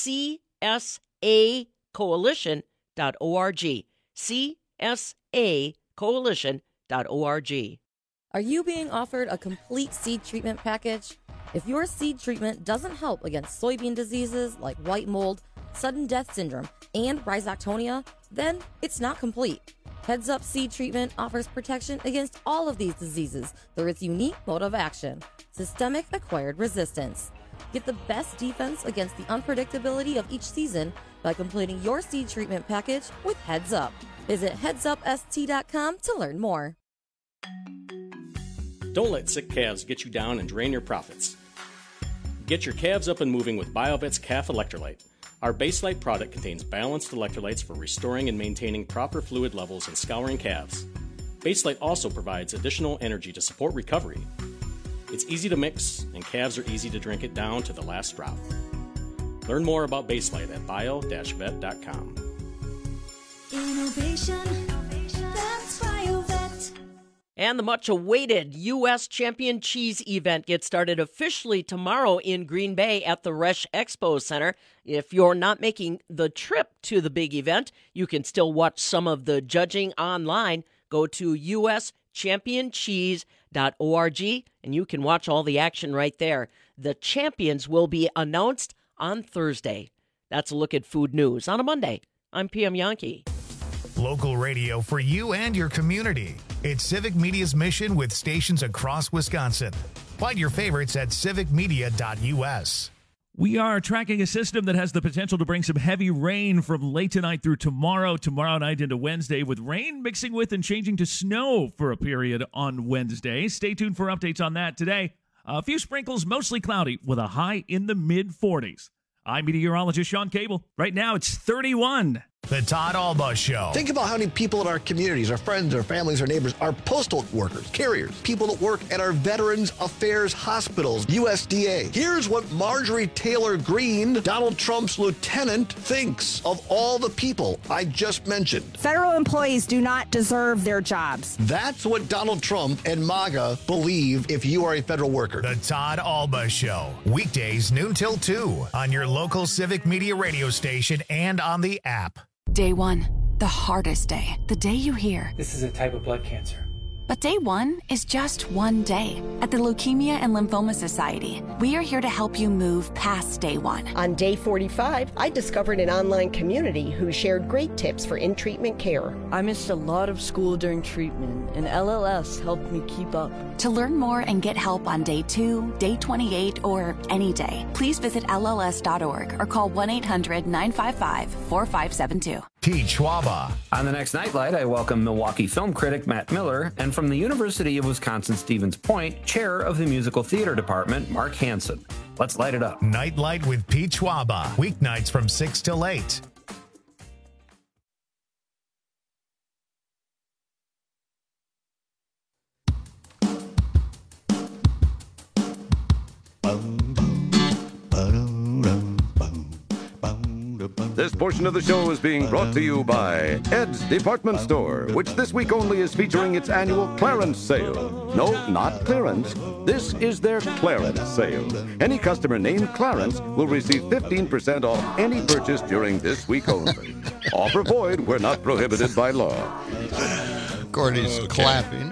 csacoalition.org. csacoalition.org. Are you being offered a complete seed treatment package? If your seed treatment doesn't help against soybean diseases like white mold, sudden death syndrome, and rhizoctonia, then it's not complete. Heads Up Seed Treatment offers protection against all of these diseases through its unique mode of action, systemic acquired resistance. Get the best defense against the unpredictability of each season by completing your seed treatment package with Heads Up. Visit headsupst.com to learn more. Don't let sick calves get you down and drain your profits. Get your calves up and moving with BioVet's Calf Electrolyte. Our Baselite product contains balanced electrolytes for restoring and maintaining proper fluid levels and scouring calves. Baselite also provides additional energy to support recovery. It's easy to mix, and calves are easy to drink it down to the last drop. Learn more about Baselite at bio-vet.com. Innovation, that's BioVet. And the much-awaited U.S. Champion Cheese event gets started officially tomorrow in Green Bay at the Resch Expo Center. If you're not making the trip to the big event, you can still watch some of the judging online. Go to uschampioncheese.org, and you can watch all the action right there. The champions will be announced on Thursday. That's a look at food news on a Monday. I'm Pam Yonke. Local radio for you and your community. It's Civic Media's mission with stations across Wisconsin. Find your favorites at civicmedia.us. We are tracking a system that has the potential to bring some heavy rain from late tonight through tomorrow night into Wednesday, with rain mixing with and changing to snow for a period on Wednesday. Stay tuned for updates on that today. A few sprinkles, mostly cloudy, with a high in the mid-40s. I'm meteorologist Sean Cable. Right now, it's 31. The Todd Alba Show. Think about how many people in our communities, our friends, our families, our neighbors, our postal workers, carriers, people that work at our Veterans Affairs hospitals, USDA. Here's what Marjorie Taylor Greene, Donald Trump's lieutenant, thinks of all the people I just mentioned. Federal employees do not deserve their jobs. That's what Donald Trump and MAGA believe if you are a federal worker. The Todd Alba Show. Weekdays noon till 2 on your local Civic Media radio station and on the app. Day one, the hardest day. The day you hear, this is a type of blood cancer. But day one is just one day. At the Leukemia and Lymphoma Society, we are here to help you move past day one. On day 45, I discovered an online community who shared great tips for in-treatment care. I missed a lot of school during treatment, and LLS helped me keep up. To learn more and get help on day 2, day 28, or any day, please visit LLS.org or call 1-800-955-4572. Pete Schwaba. On the next Nightlight, I welcome Milwaukee film critic Matt Miller, and from the University of Wisconsin-Stevens Point, chair of the musical theater department, Mark Hansen. Let's light it up. Nightlight with Pete Schwaba. Weeknights from 6 till 8. This portion of the show is being brought to you by Ed's Department Store, which this week only is featuring its annual clearance sale. No, not clearance. This is their Clarence sale. Any customer named Clarence will receive 15% off any purchase during this week only. Offer void where not prohibited by law. Gordy's clapping.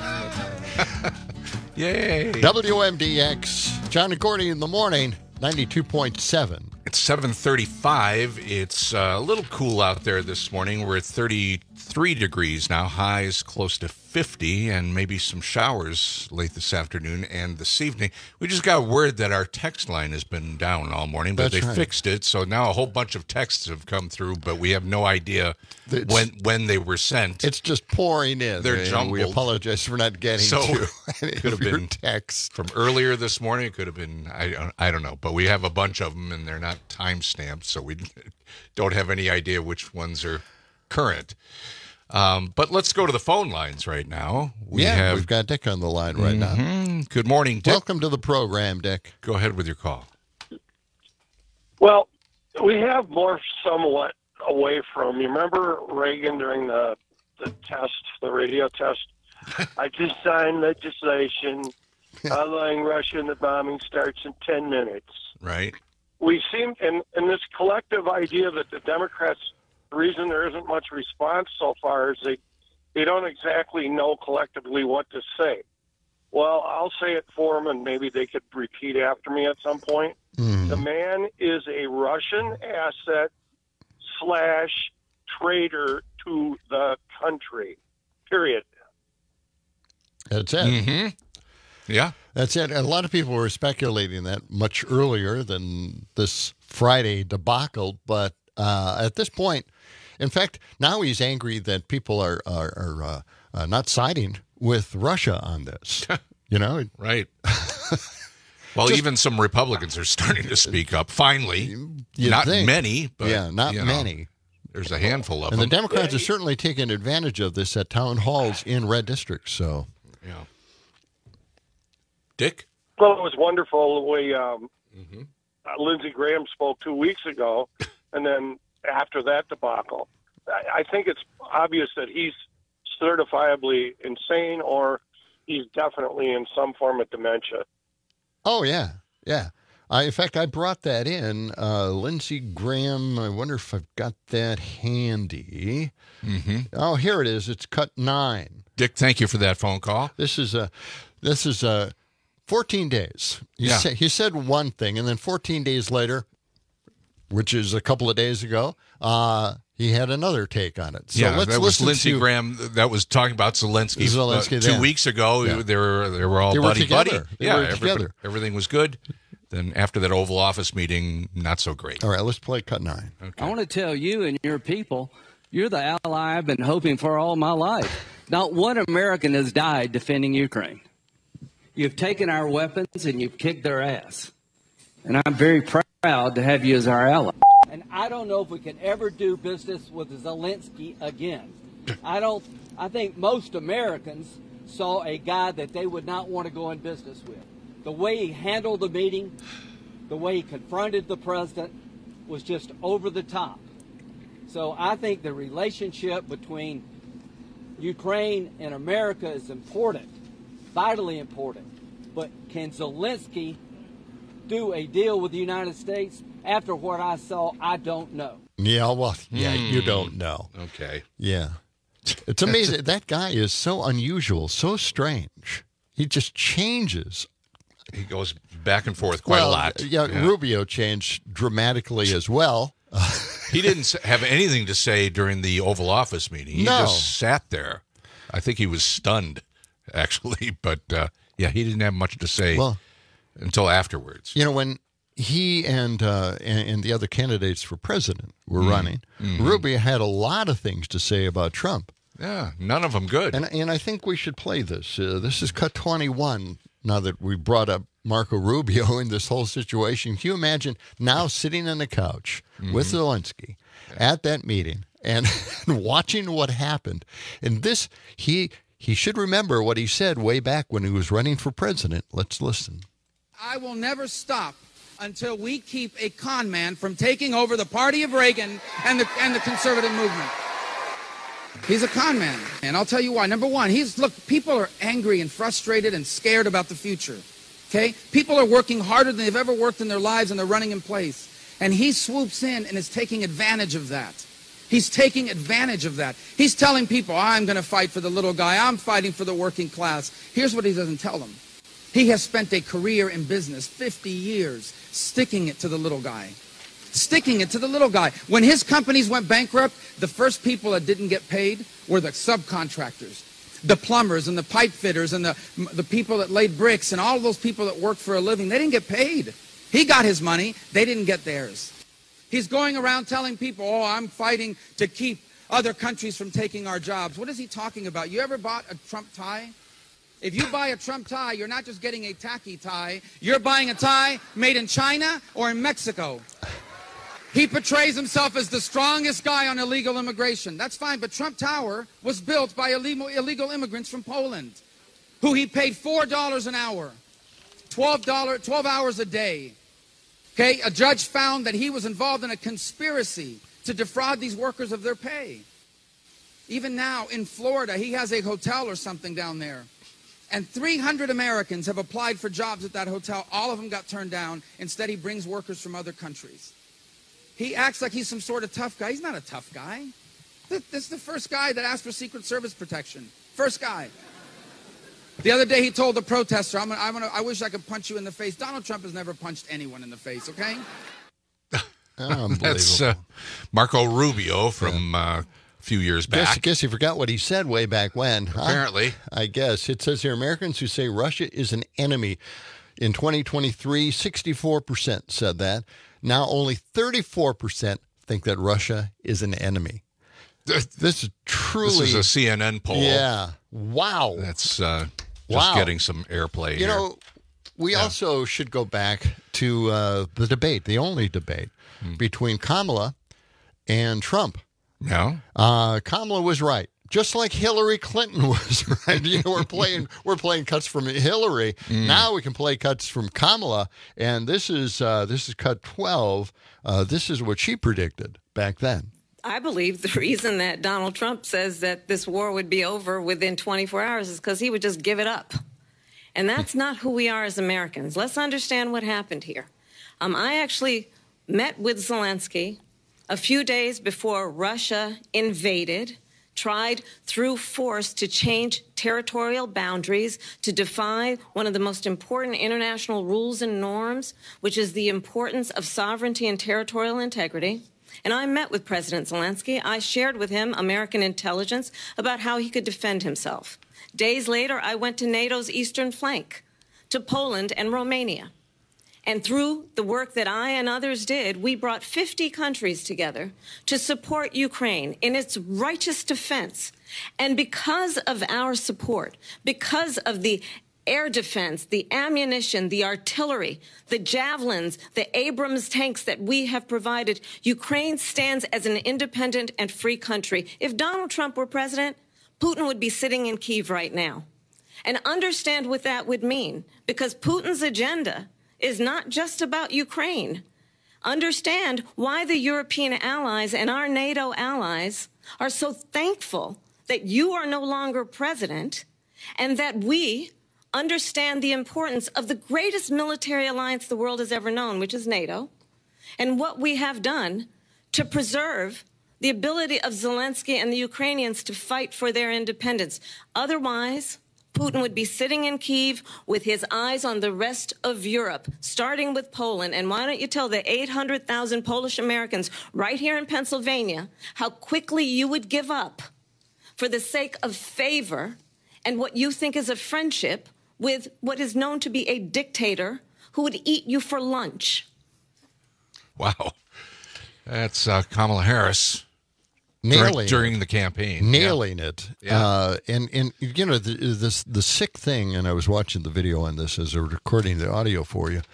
Yay. WMDX, John and Gordy in the morning, 92.7. It's 7:35. It's a little cool out there this morning. We're at 33 degrees now. Highs close to 50, and maybe some showers late this afternoon and this evening. We just got word that our text line has been down all morning, but they fixed it. So now a whole bunch of texts have come through, but we have no when they were sent. It's just pouring in. They're jumbled. We apologize for not getting to any could of have your been texts from earlier this morning. It could have been I don't know, but we have a bunch of them and they're not time stamped, so we don't have any idea which ones are current. But let's go to the phone lines right now. We've got Dick on the line right now. Good morning, Dick. Welcome to the program, Dick. Go ahead with your call. Well, we have morphed somewhat away from, you remember Reagan during the radio test? I just signed legislation allowing Russia and the bombing starts in 10 minutes. Right. We seem, in this collective idea that the Democrats, the reason there isn't much response so far is they don't exactly know collectively what to say. Well, I'll say it for them, and maybe they could repeat after me at some point. The man is a Russian asset / traitor to the country, period. That's it. Mm-hmm. Yeah. That's it. And a lot of people were speculating that much earlier than this Friday debacle, but at this point, in fact, now he's angry that people are not siding with Russia on this. You know, right? Well, even some Republicans are starting to speak up. Finally, not many, but not many. There's a handful of them. And the Democrats are certainly taking advantage of this at town halls in red districts. So, yeah. Dick? Well, it was wonderful the way Lindsey Graham spoke 2 weeks ago, and then after that debacle. I think it's obvious that he's certifiably insane, or he's definitely in some form of dementia. Oh, yeah. Yeah. In fact, I brought that in. Lindsey Graham, I wonder if I've got that handy. Mm-hmm. Oh, here it is. It's cut 9. Dick, thank you for that phone call. This is 14 days. He said one thing, and then 14 days later, which is a couple of days ago, he had another take on it. So let's that was Lindsey Graham. That was talking about Zelensky. 2 weeks ago, they were all buddy. They were together. Everything was good. Then after that Oval Office meeting, not so great. All right, let's play cut 9. Okay. I want to tell you and your people, you're the ally I've been hoping for all my life. Not one American has died defending Ukraine. You've taken our weapons and you've kicked their ass. And I'm very proud to have you as our ally. And I don't know if we can ever do business with Zelensky again. I think most Americans saw a guy that they would not want to go in business with. The way he handled the meeting, the way he confronted the president was just over the top. So I think the relationship between Ukraine and America is important, vitally important. But can Zelensky do a deal with the United States? After what I saw, I don't know. Yeah, well, you don't know. Okay. Yeah. It's amazing. That guy is so unusual, so strange. He just changes. He goes back and forth quite a lot. Yeah, Rubio changed dramatically as well. He didn't have anything to say during the Oval Office meeting. He just sat there. I think he was stunned, actually. But, he didn't have much to say until afterwards. You know, when he and the other candidates for president were running, Rubio had a lot of things to say about Trump. Yeah, none of them good. And I think we should play this. This is cut 21, now that we brought up Marco Rubio in this whole situation. Can you imagine now sitting on the couch with Zelensky at that meeting and watching what happened? And this, he should remember what he said way back when he was running for president. Let's listen. I will never stop until we keep a con man from taking over the party of Reagan and the conservative movement. He's a con man, and I'll tell you why. Number one, people are angry and frustrated and scared about the future. Okay? People are working harder than they've ever worked in their lives, and they're running in place. And he swoops in and is taking advantage of that. He's taking advantage of that. He's telling people, I'm going to fight for the little guy. I'm fighting for the working class. Here's what he doesn't tell them. He has spent a career in business, 50 years, sticking it to the little guy. Sticking it to the little guy. When his companies went bankrupt, the first people that didn't get paid were the subcontractors. The plumbers and the pipe fitters and the people that laid bricks and all those people that worked for a living. They didn't get paid. He got his money. They didn't get theirs. He's going around telling people, oh, I'm fighting to keep other countries from taking our jobs. What is he talking about? You ever bought a Trump tie? If you buy a Trump tie, you're not just getting a tacky tie. You're buying a tie made in China or in Mexico. He portrays himself as the strongest guy on illegal immigration. That's fine, but Trump Tower was built by illegal immigrants from Poland, who he paid $4 an hour, 12 hours a day. Okay, a judge found that he was involved in a conspiracy to defraud these workers of their pay. Even now in Florida, he has a hotel or something down there. And 300 Americans have applied for jobs at that hotel. All of them got turned down. Instead, he brings workers from other countries. He acts like he's some sort of tough guy. He's not a tough guy. This is the first guy that asked for Secret Service protection. First guy. The other day he told the protester, I wish I could punch you in the face. Donald Trump has never punched anyone in the face, okay? That's Marco Rubio from a few years back. Guess you forgot what he said way back when. Huh? Apparently. I guess. It says here, Americans who say Russia is an enemy. In 2023, 64% said that. Now only 34% think that Russia is an enemy. This is truly... This is a CNN poll. Yeah. Wow. That's just getting some airplay here. You know, we also should go back to the debate, the only debate, between Kamala and Trump. No. Kamala was right. Just like Hillary Clinton was right. You know, we're playing cuts from Hillary. Now we can play cuts from Kamala, and this is cut 12. This is what she predicted back then. I believe the reason that Donald Trump says that this war would be over within 24 hours is because he would just give it up. And that's not who we are as Americans. Let's understand what happened here. I actually met with Zelensky a few days before Russia invaded, tried through force to change territorial boundaries, to defy one of the most important international rules and norms, which is the importance of sovereignty and territorial integrity. And I met with President Zelensky. I shared with him American intelligence about how he could defend himself. Days later, I went to NATO's eastern flank, to Poland and Romania. And through the work that I and others did, we brought 50 countries together to support Ukraine in its righteous defense. And because of our support, because of the air defense, the ammunition, the artillery, the javelins, the Abrams tanks that we have provided, Ukraine stands as an independent and free country. If Donald Trump were president, Putin would be sitting in Kyiv right now. And understand what that would mean, because Putin's agenda is not just about Ukraine. Understand why the European allies and our NATO allies are so thankful that you are no longer president, and that we understand the importance of the greatest military alliance the world has ever known, which is NATO, and what we have done to preserve the ability of Zelensky and the Ukrainians to fight for their independence. Otherwise, Putin would be sitting in Kyiv with his eyes on the rest of Europe, starting with Poland. And why don't you tell the 800,000 Polish Americans right here in Pennsylvania how quickly you would give up for the sake of favor and what you think is a friendship with what is known to be a dictator who would eat you for lunch. Wow. That's Kamala Harris during the campaign. Nailing it. Yeah. And you know, the sick thing, and I was watching the video on this as a recording the audio for you,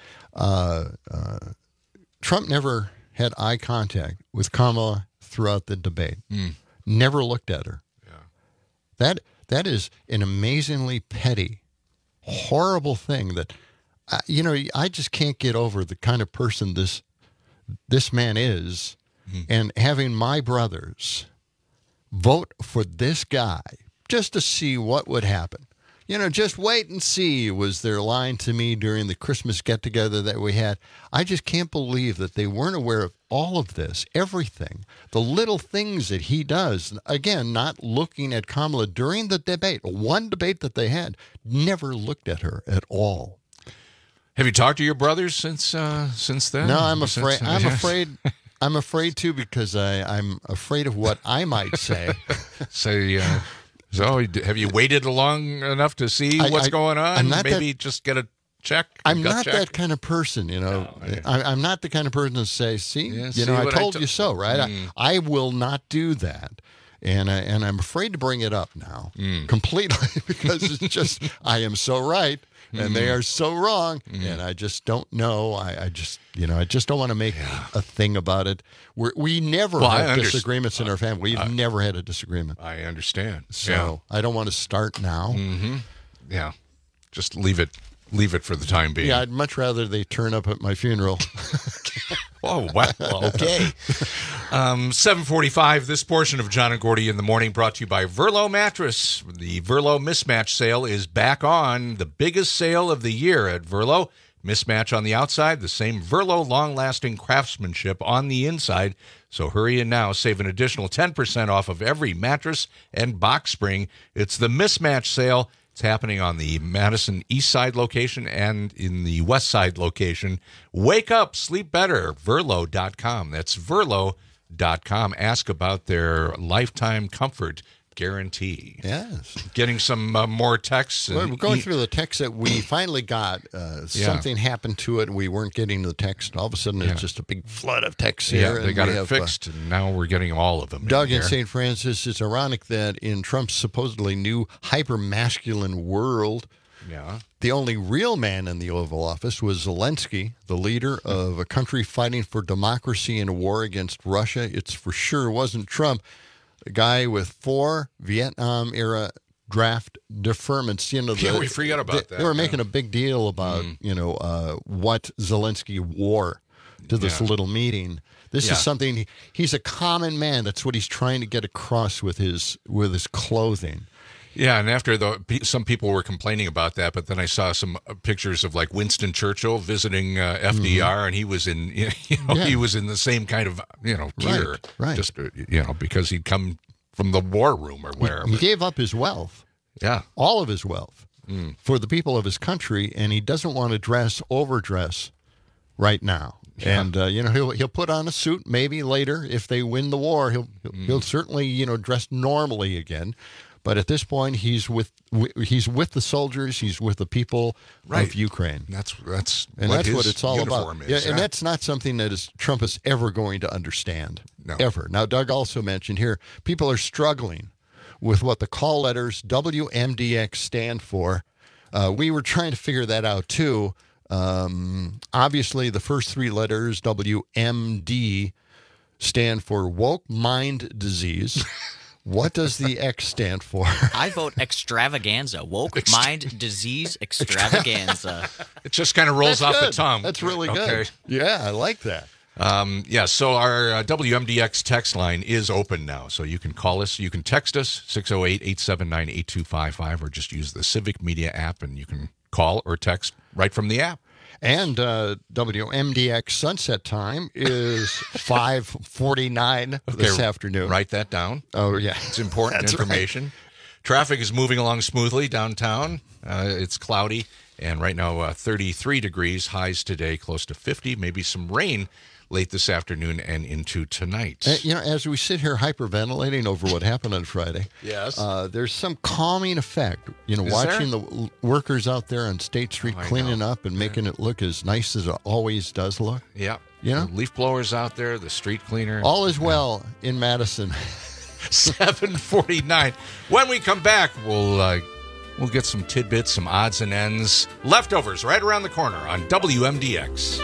Trump never had eye contact with Kamala throughout the debate. Never looked at her. Yeah. That is an amazingly petty, horrible thing that I just can't get over the kind of person this man is, and having my brothers vote for this guy just to see what would happen. Just wait and see was their line to me during the Christmas get-together that we had. I just can't believe that they weren't aware of all of this, everything, the little things that he does. Again, not looking at Kamala during the debate. One debate that they had, never looked at her at all. Have you talked to your brothers since then? No, I'm afraid. I'm afraid to, because I'm afraid of what I might say. So have you waited long enough to see what's going on? Maybe just get a check. I'm not that kind of person, I'm not the kind of person to say, see, I told you so, right? I will not do that. And I'm afraid to bring it up now completely, because it's just, I am so right and they are so wrong, and I just don't know. I just don't want to make a thing about it. We never have disagreements in our family. We've never had a disagreement. I understand. So I don't want to start now. Yeah, just leave it for the time being. Yeah, I'd much rather they turn up at my funeral. Oh, wow. Okay. 7:45, this portion of John and Gordy in the Morning brought to you by Verlo Mattress. The Verlo Mismatch Sale is back on, the biggest sale of the year at Verlo. Mismatch on the outside, the same Verlo long-lasting craftsmanship on the inside. So hurry in now, save an additional 10% off of every mattress and box spring. It's the Mismatch Sale. It's happening on the Madison East Side location and in the West Side location. Wake up, sleep better, Verlo.com. That's Verlo.com. Ask about their lifetime comfort guarantee. Yes. Getting some more texts. We're going through the texts that we finally got. Something happened to it, and we weren't getting the text. All of a sudden, it's just a big flood of texts here. Yeah, they got it fixed, and now we're getting all of them. Doug in St. Francis, it's ironic that in Trump's supposedly new hyper-masculine world, the only real man in the Oval Office was Zelensky, the leader of a country fighting for democracy in a war against Russia. It's for sure wasn't Trump. A guy with 4 Vietnam-era draft deferments. We forget about that. They were making a big deal about, what Zelensky wore to this little meeting. This is something, he's a common man. That's what he's trying to get across with his clothing. Yeah, and after some people were complaining about that, but then I saw some pictures of like Winston Churchill visiting FDR, and he was in, he was in the same kind of gear, right? Just because he'd come from the war room or wherever. He gave up his wealth, all of his wealth, for the people of his country, and he doesn't want to overdress right now. Yeah. And he'll put on a suit maybe later if they win the war. He'll certainly dress normally again. But at this point, he's with the soldiers. He's with the people of Ukraine. That's what it's all about. And that's not something that Trump is ever going to understand. No. Ever. Now, Doug also mentioned here, people are struggling with what the call letters WMDX stand for. We were trying to figure that out too. Obviously, the first 3 letters WMD stand for woke mind disease. What does the X stand for? I vote extravaganza. Woke mind disease extravaganza. It just kind of rolls off the tongue. That's really good. Okay. Yeah, I like that. So our WMDX text line is open now. So you can call us. You can text us, 608-879-8255, or just use the Civic Media app, and you can call or text right from the app. And WMDX sunset time is 5:49 this afternoon. Write that down. Oh, yeah. It's important information. Right. Traffic is moving along smoothly downtown. It's cloudy, and right now 33 degrees, highs today close to 50, maybe some rain late this afternoon and into tonight. As we sit here hyperventilating over what happened on Friday, yes, there's some calming effect. Watching the workers out there on State Street cleaning up and making it look as nice as it always does look. Yeah. The leaf blowers out there, the street cleaner. All is well in Madison. 7:49. When we come back, we'll get some tidbits, some odds and ends, leftovers right around the corner on WMDX.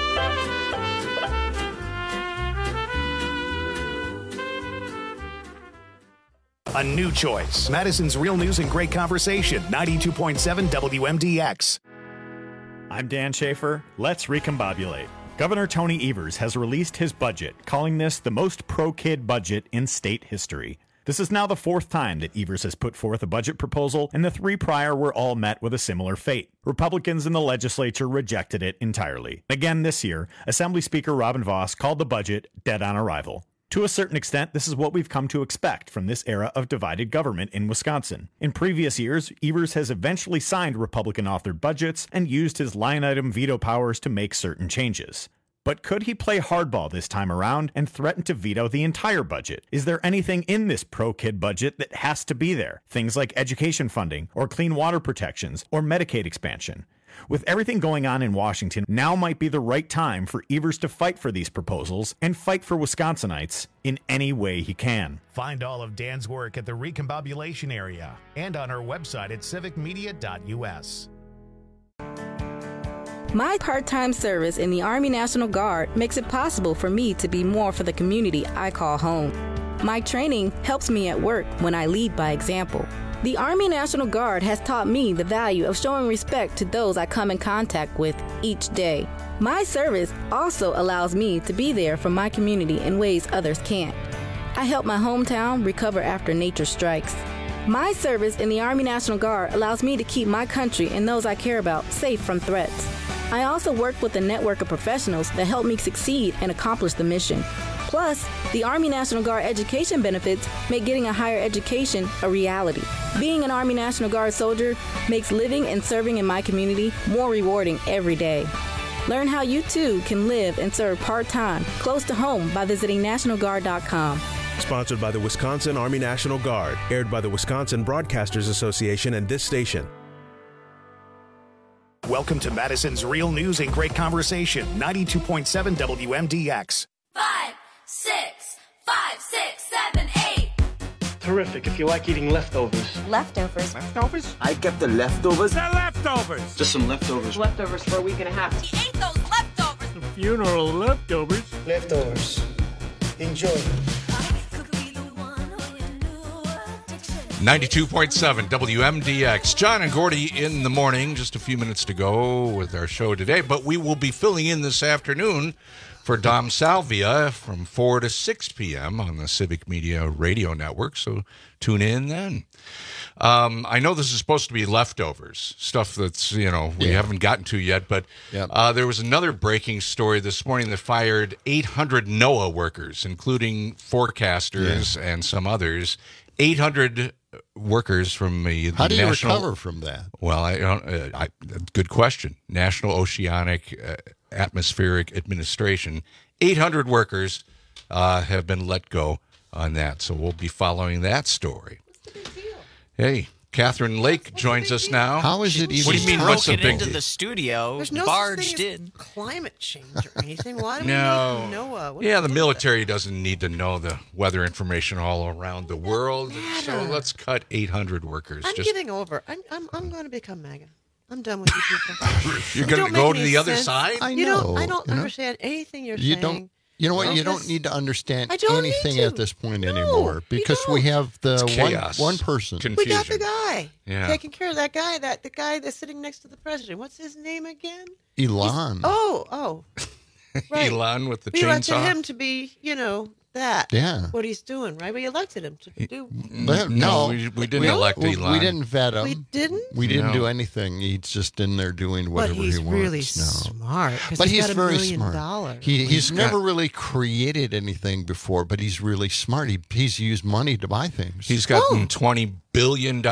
A new choice. Madison's Real News and Great Conversation, 92.7 WMDX. I'm Dan Schaefer. Let's recombobulate. Governor Tony Evers has released his budget, calling this the most pro-kid budget in state history. This is now the fourth time that Evers has put forth a budget proposal, and the three prior were all met with a similar fate. Republicans in the legislature rejected it entirely. Again this year, Assembly Speaker Robin Vos called the budget dead on arrival. To a certain extent, this is what we've come to expect from this era of divided government in Wisconsin. In previous years, Evers has eventually signed Republican-authored budgets and used his line-item veto powers to make certain changes. But could he play hardball this time around and threaten to veto the entire budget? Is there anything in this pro-kid budget that has to be there? Things like education funding, or clean water protections, or Medicaid expansion. With everything going on in Washington, now might be the right time for Evers to fight for these proposals and fight for Wisconsinites in any way he can. Find all of Dan's work at the Recombobulation area and on our website at civicmedia.us. My part-time service in the Army National Guard makes it possible for me to be more for the community I call home. My training helps me at work when I lead by example. The Army National Guard has taught me the value of showing respect to those I come in contact with each day. My service also allows me to be there for my community in ways others can't. I help my hometown recover after nature strikes. My service in the Army National Guard allows me to keep my country and those I care about safe from threats. I also work with a network of professionals that help me succeed and accomplish the mission. Plus, the Army National Guard education benefits make getting a higher education a reality. Being an Army National Guard soldier makes living and serving in my community more rewarding every day. Learn how you too can live and serve part-time, close to home by visiting NationalGuard.com. Sponsored by the Wisconsin Army National Guard. Aired by the Wisconsin Broadcasters Association and this station. Welcome to Madison's Real News and Great Conversation, 92.7 WMDX. 5, 6, 5, 6, 7, 8. Terrific if you like eating leftovers. Leftovers. Leftovers? I kept the leftovers. The leftovers! Just some leftovers. Leftovers for a week and a half. He ate those leftovers. The funeral leftovers. Leftovers. Enjoy. 92.7 WMDX. John and Gordy in the morning, just a few minutes to go with our show today, but we will be filling in this afternoon for Dom Salvia from 4 to 6 p.m. on the Civic Media Radio Network, so tune in then. I know this is supposed to be leftovers, stuff that's, we haven't gotten to yet, but there was another breaking story this morning that fired 800 NOAA workers, including forecasters and some others. 800 workers from the How do you National... recover from that? Well, good question. National Oceanic Atmospheric Administration. 800 workers have been let go on that, so we'll be following that story. What's the big deal? Hey, Catherine Lake joins us now. How is it even? What do you mean? What's the big into the studio? There's no barged such thing in. as climate change or anything. Why do we No. need NOAA? What Yeah, the military doesn't need to know the weather information all around the world. So let's cut 800 workers. I'm giving over. I'm going to become MAGA. I'm done with you people. You're going to go to the other side? I You know. don't understand anything you're You saying. don't. You know what? No, You don't this- need to understand I don't anything need to. at this point anymore because we have the chaos. one person. We got the guy taking care of that guy. The guy that's sitting next to the president. What's his name again? Elon. Oh, right. Elon with the We elected chainsaw? him to be, that. Yeah. What he's doing, right? We elected him to do. No, we didn't elect Elon. We didn't vet him. We didn't? We didn't No. do anything. He's just in there doing whatever But he's he wants. really No. smart. 'cause But he's he's got $1 very million. smart. He's never really created anything before, but he's really smart. He's used money to buy things. He's gotten $20 billion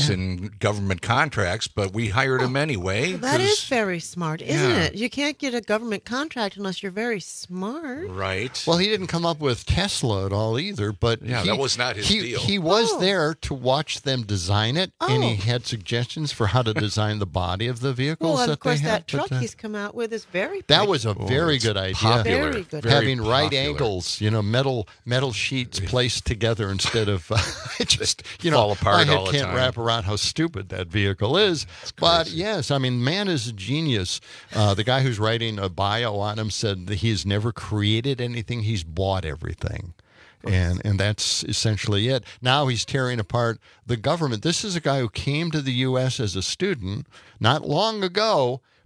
in government contracts, but we hired him anyway. Well, that 'cause- is very smart, isn't Yeah. it? You can't get a government contract unless you're very smart. Right. Well, he didn't come up with Tesla at all either, but Yeah, that was not his deal. He was there to watch them design it, and he had suggestions for how to design the body of the vehicles Well, and that of course, they had. that truck but, he's come out with is very that pretty. was a very it's good idea. popular. Very good. Having Very right popular. angles, metal sheets placed together instead of just Fall apart my head all the can't time. wrap around how stupid that vehicle is. But yes, I mean, man is a genius. The guy who's writing a bio on him said that he has never created anything; he's bought everything. And that's essentially it. Now he's tearing apart the government. This is a guy who came to the U.S. as a student not long ago,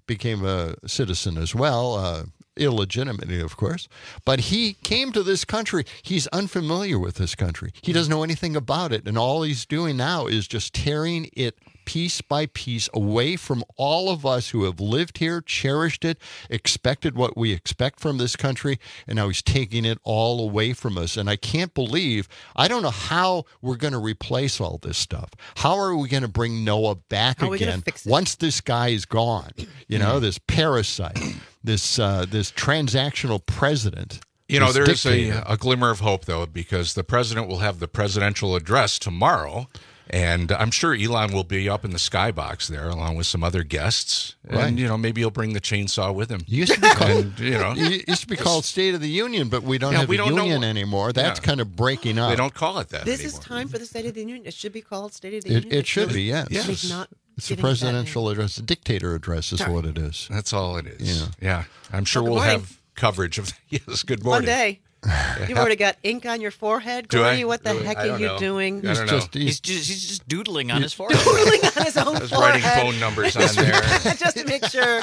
became a citizen as well, illegitimately, of course. But he came to this country. He's unfamiliar with this country. He doesn't know anything about it. And all he's doing now is just tearing it piece by piece away from all of us who have lived here, cherished it, expected what we expect from this country, and now he's taking it all away from us. And I can't believe, I don't know how we're going to replace all this stuff. How are we going to bring Noah back again once this guy is gone? You know, this parasite, this transactional president. You know, there's a glimmer of hope, though, because the president will have the presidential address tomorrow. And I'm sure Elon will be up in the skybox there along with some other guests. Right. And, you know, maybe he'll bring the chainsaw with him. Used to be called, it used to be called State of the Union, but we don't have a union anymore. That's kind of breaking up. They don't call it that This anymore. is time for the State of the Union. It should be called State of the Union. It should be, yes. It's not It's a presidential address. A dictator address is what it is. That's all it is. Yeah. I'm sure Well, we'll good morning. have coverage of yes, good morning. One day. You've already got ink on your forehead, Do I? Gordy. What the heck I are don't you know. doing? I don't know. He's just doodling on his forehead. Doodling on his own I was writing forehead. phone numbers on there. Just to make sure.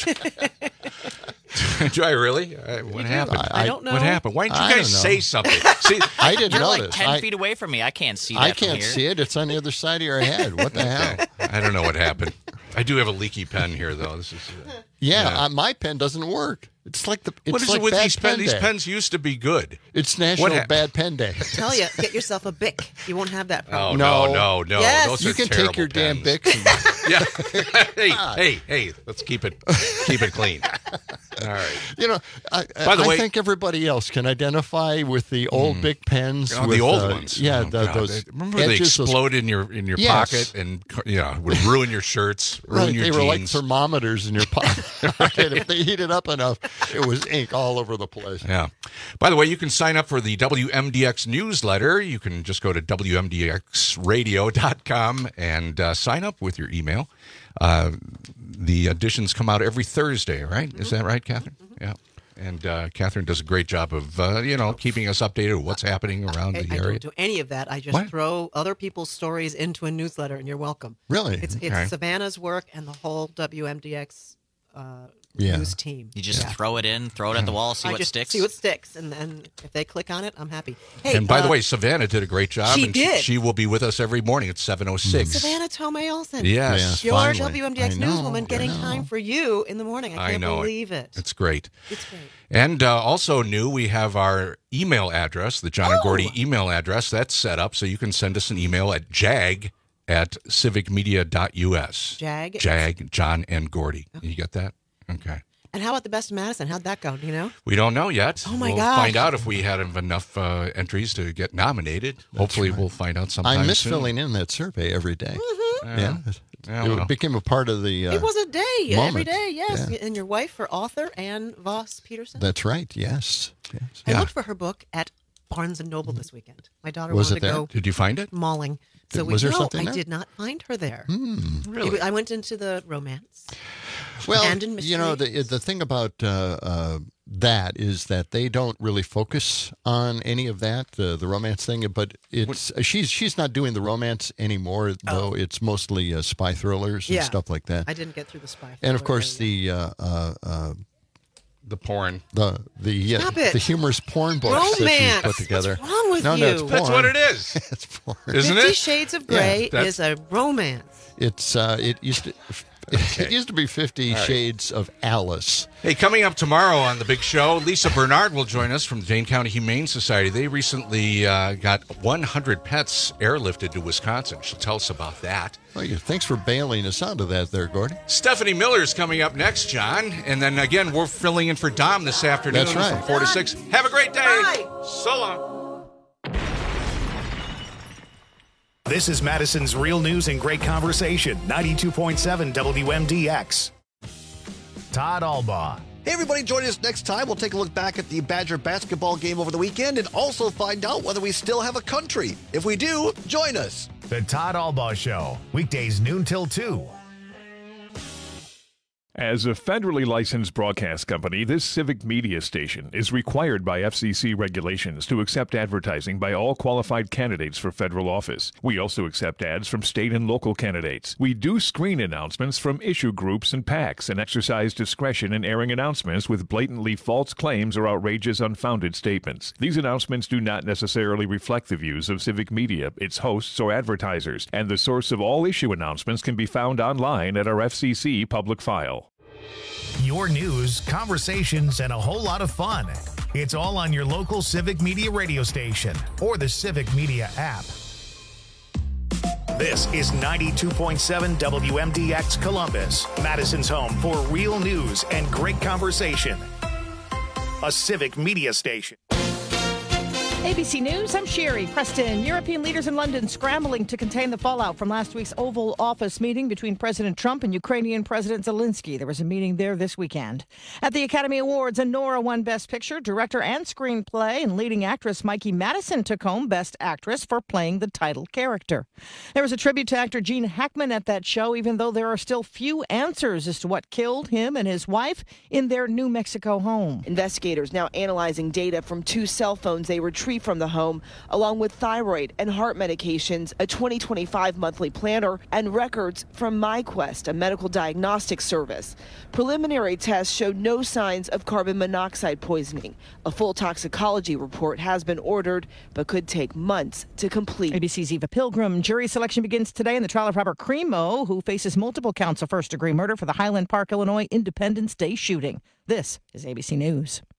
Do I really? What happened? I don't know. What happened? Why didn't you guys say something? See, I didn't You're know like this. 10 feet away from me. I can't see that I from can't here. see it. It's on the other side of your head. What the hell? I don't know what happened. I do have a leaky pen here, though. This is my pen doesn't work. It's like what is like it with bad these pens? pen These day. pens used to be good. It's National Bad Pen Day. Tell you, get yourself a Bic. You won't have that Oh problem. no! Yes. Those You are can terrible take your damn pens. Bics. Yeah. hey! Let's keep it clean. All right. You know, By the way, I think everybody else can identify with the old Bic pens. Oh, with, the old ones. Yeah, Oh, God. those. Remember they edges, those- explode in your Yes. pocket and would ruin your shirts, ruin Right, your they jeans. were like thermometers in your pocket. Right, if they heated up enough, it was ink all over the place. Yeah. By the way, you can sign up for the WMDX newsletter. You can just go to WMDXradio.com and sign up with your email. The editions come out every Thursday, right? Is that right, Catherine? Yeah. And Catherine does a great job of, keeping us updated with what's happening around the I area. don't do any of that. I just What? throw other people's stories into a newsletter, and you're welcome. Really? It's Okay. Savannah's work and the whole WMDX Yeah. news team. You just throw it in, throw it at the wall, see I what just sticks. See what sticks, and then if they click on it, I'm happy. Hey, And by the way, Savannah did a great job. she and did. She will be with us every morning at 7:06. Savannah Tomei Olsen. Yes. Your finally. WMDX I know, newswoman getting time for you in the morning. I can't know believe it. It's great. It's great. And also new, we have our email address, the John and Gordy email address. That's set up so you can send us an email at jag@civicmedia.us. Jag? John and Gordy. You got that? Okay. And how about the Best of Madison? How'd that go? Do you know? We don't know yet. Oh, my we'll gosh. find out if we had enough entries to get nominated. Hopefully we'll find out sometime I miss soon. filling in that survey every day. Yeah. It became a part of the. It was a day every moment. day, yes. Yeah. And your wife, her author, Ann Voss Peterson. That's right. Yes. I looked for her book at Barnes and Noble this weekend. My daughter Was wanted it to there? go. Did you find it? Mauling. So Was there no, something I there? did not find her there. Really? I went into the romance. Well, and in mystery. you know, the thing about that is that they don't really focus on any of that, the romance thing. But it's she's not doing the romance anymore, though. It's mostly spy thrillers and stuff like that. I didn't get through the spy. And of course, thriller the porn. Stop it. the humorous porn books that Romance. she's put together. What's wrong with no, you? it's porn. That's what it is. It's porn. Isn't 50 it? Shades of Grey Yeah, is a romance. It's it used to. It used to be 50 Shades of Alice. Hey, coming up tomorrow on the big show, Lisa Bernard will join us from the Dane County Humane Society. They recently got 100 pets airlifted to Wisconsin. She'll tell us about that. Well, thanks for bailing us out of that there, Gordy. Stephanie Miller's coming up next, John. And then again, we're filling in for Dom this afternoon That's right. from 4 to 6. Have a great day. Bye. So long. This is Madison's Real News and Great Conversation, 92.7 WMDX. Todd Albaugh. Hey, everybody, join us next time. We'll take a look back at the Badger basketball game over the weekend and also find out whether we still have a country. If we do, join us. The Todd Albaugh Show, weekdays noon till 2. As a federally licensed broadcast company, this civic media station is required by FCC regulations to accept advertising by all qualified candidates for federal office. We also accept ads from state and local candidates. We do screen announcements from issue groups and PACs and exercise discretion in airing announcements with blatantly false claims or outrageous unfounded statements. These announcements do not necessarily reflect the views of civic media, its hosts, or advertisers, and the source of all issue announcements can be found online at our FCC public file. Your news, conversations, and a whole lot of fun. It's all on your local Civic Media radio station or the Civic Media app. This is 92.7 WMDX Columbus, Madison's home for real news and great conversation. A Civic Media station. ABC News, I'm Sherry Preston. European leaders in London scrambling to contain the fallout from last week's Oval Office meeting between President Trump and Ukrainian President Zelensky. There was a meeting there this weekend. At the Academy Awards, Nora won Best Picture, Director and Screenplay, and leading actress Mikey Madison took home Best Actress for playing the title character. There was a tribute to actor Gene Hackman at that show, even though there are still few answers as to what killed him and his wife in their New Mexico home. Investigators now analyzing data from 2 cell phones they retrieved from the home, along with thyroid and heart medications, a 2025 monthly planner, and records from MyQuest, a medical diagnostic service. Preliminary tests showed no signs of carbon monoxide poisoning. A full toxicology report has been ordered, but could take months to complete. ABC's Eva Pilgrim. Jury selection begins today in the trial of Robert Crimo, who faces multiple counts of first-degree murder for the Highland Park, Illinois Independence Day shooting. This is ABC News.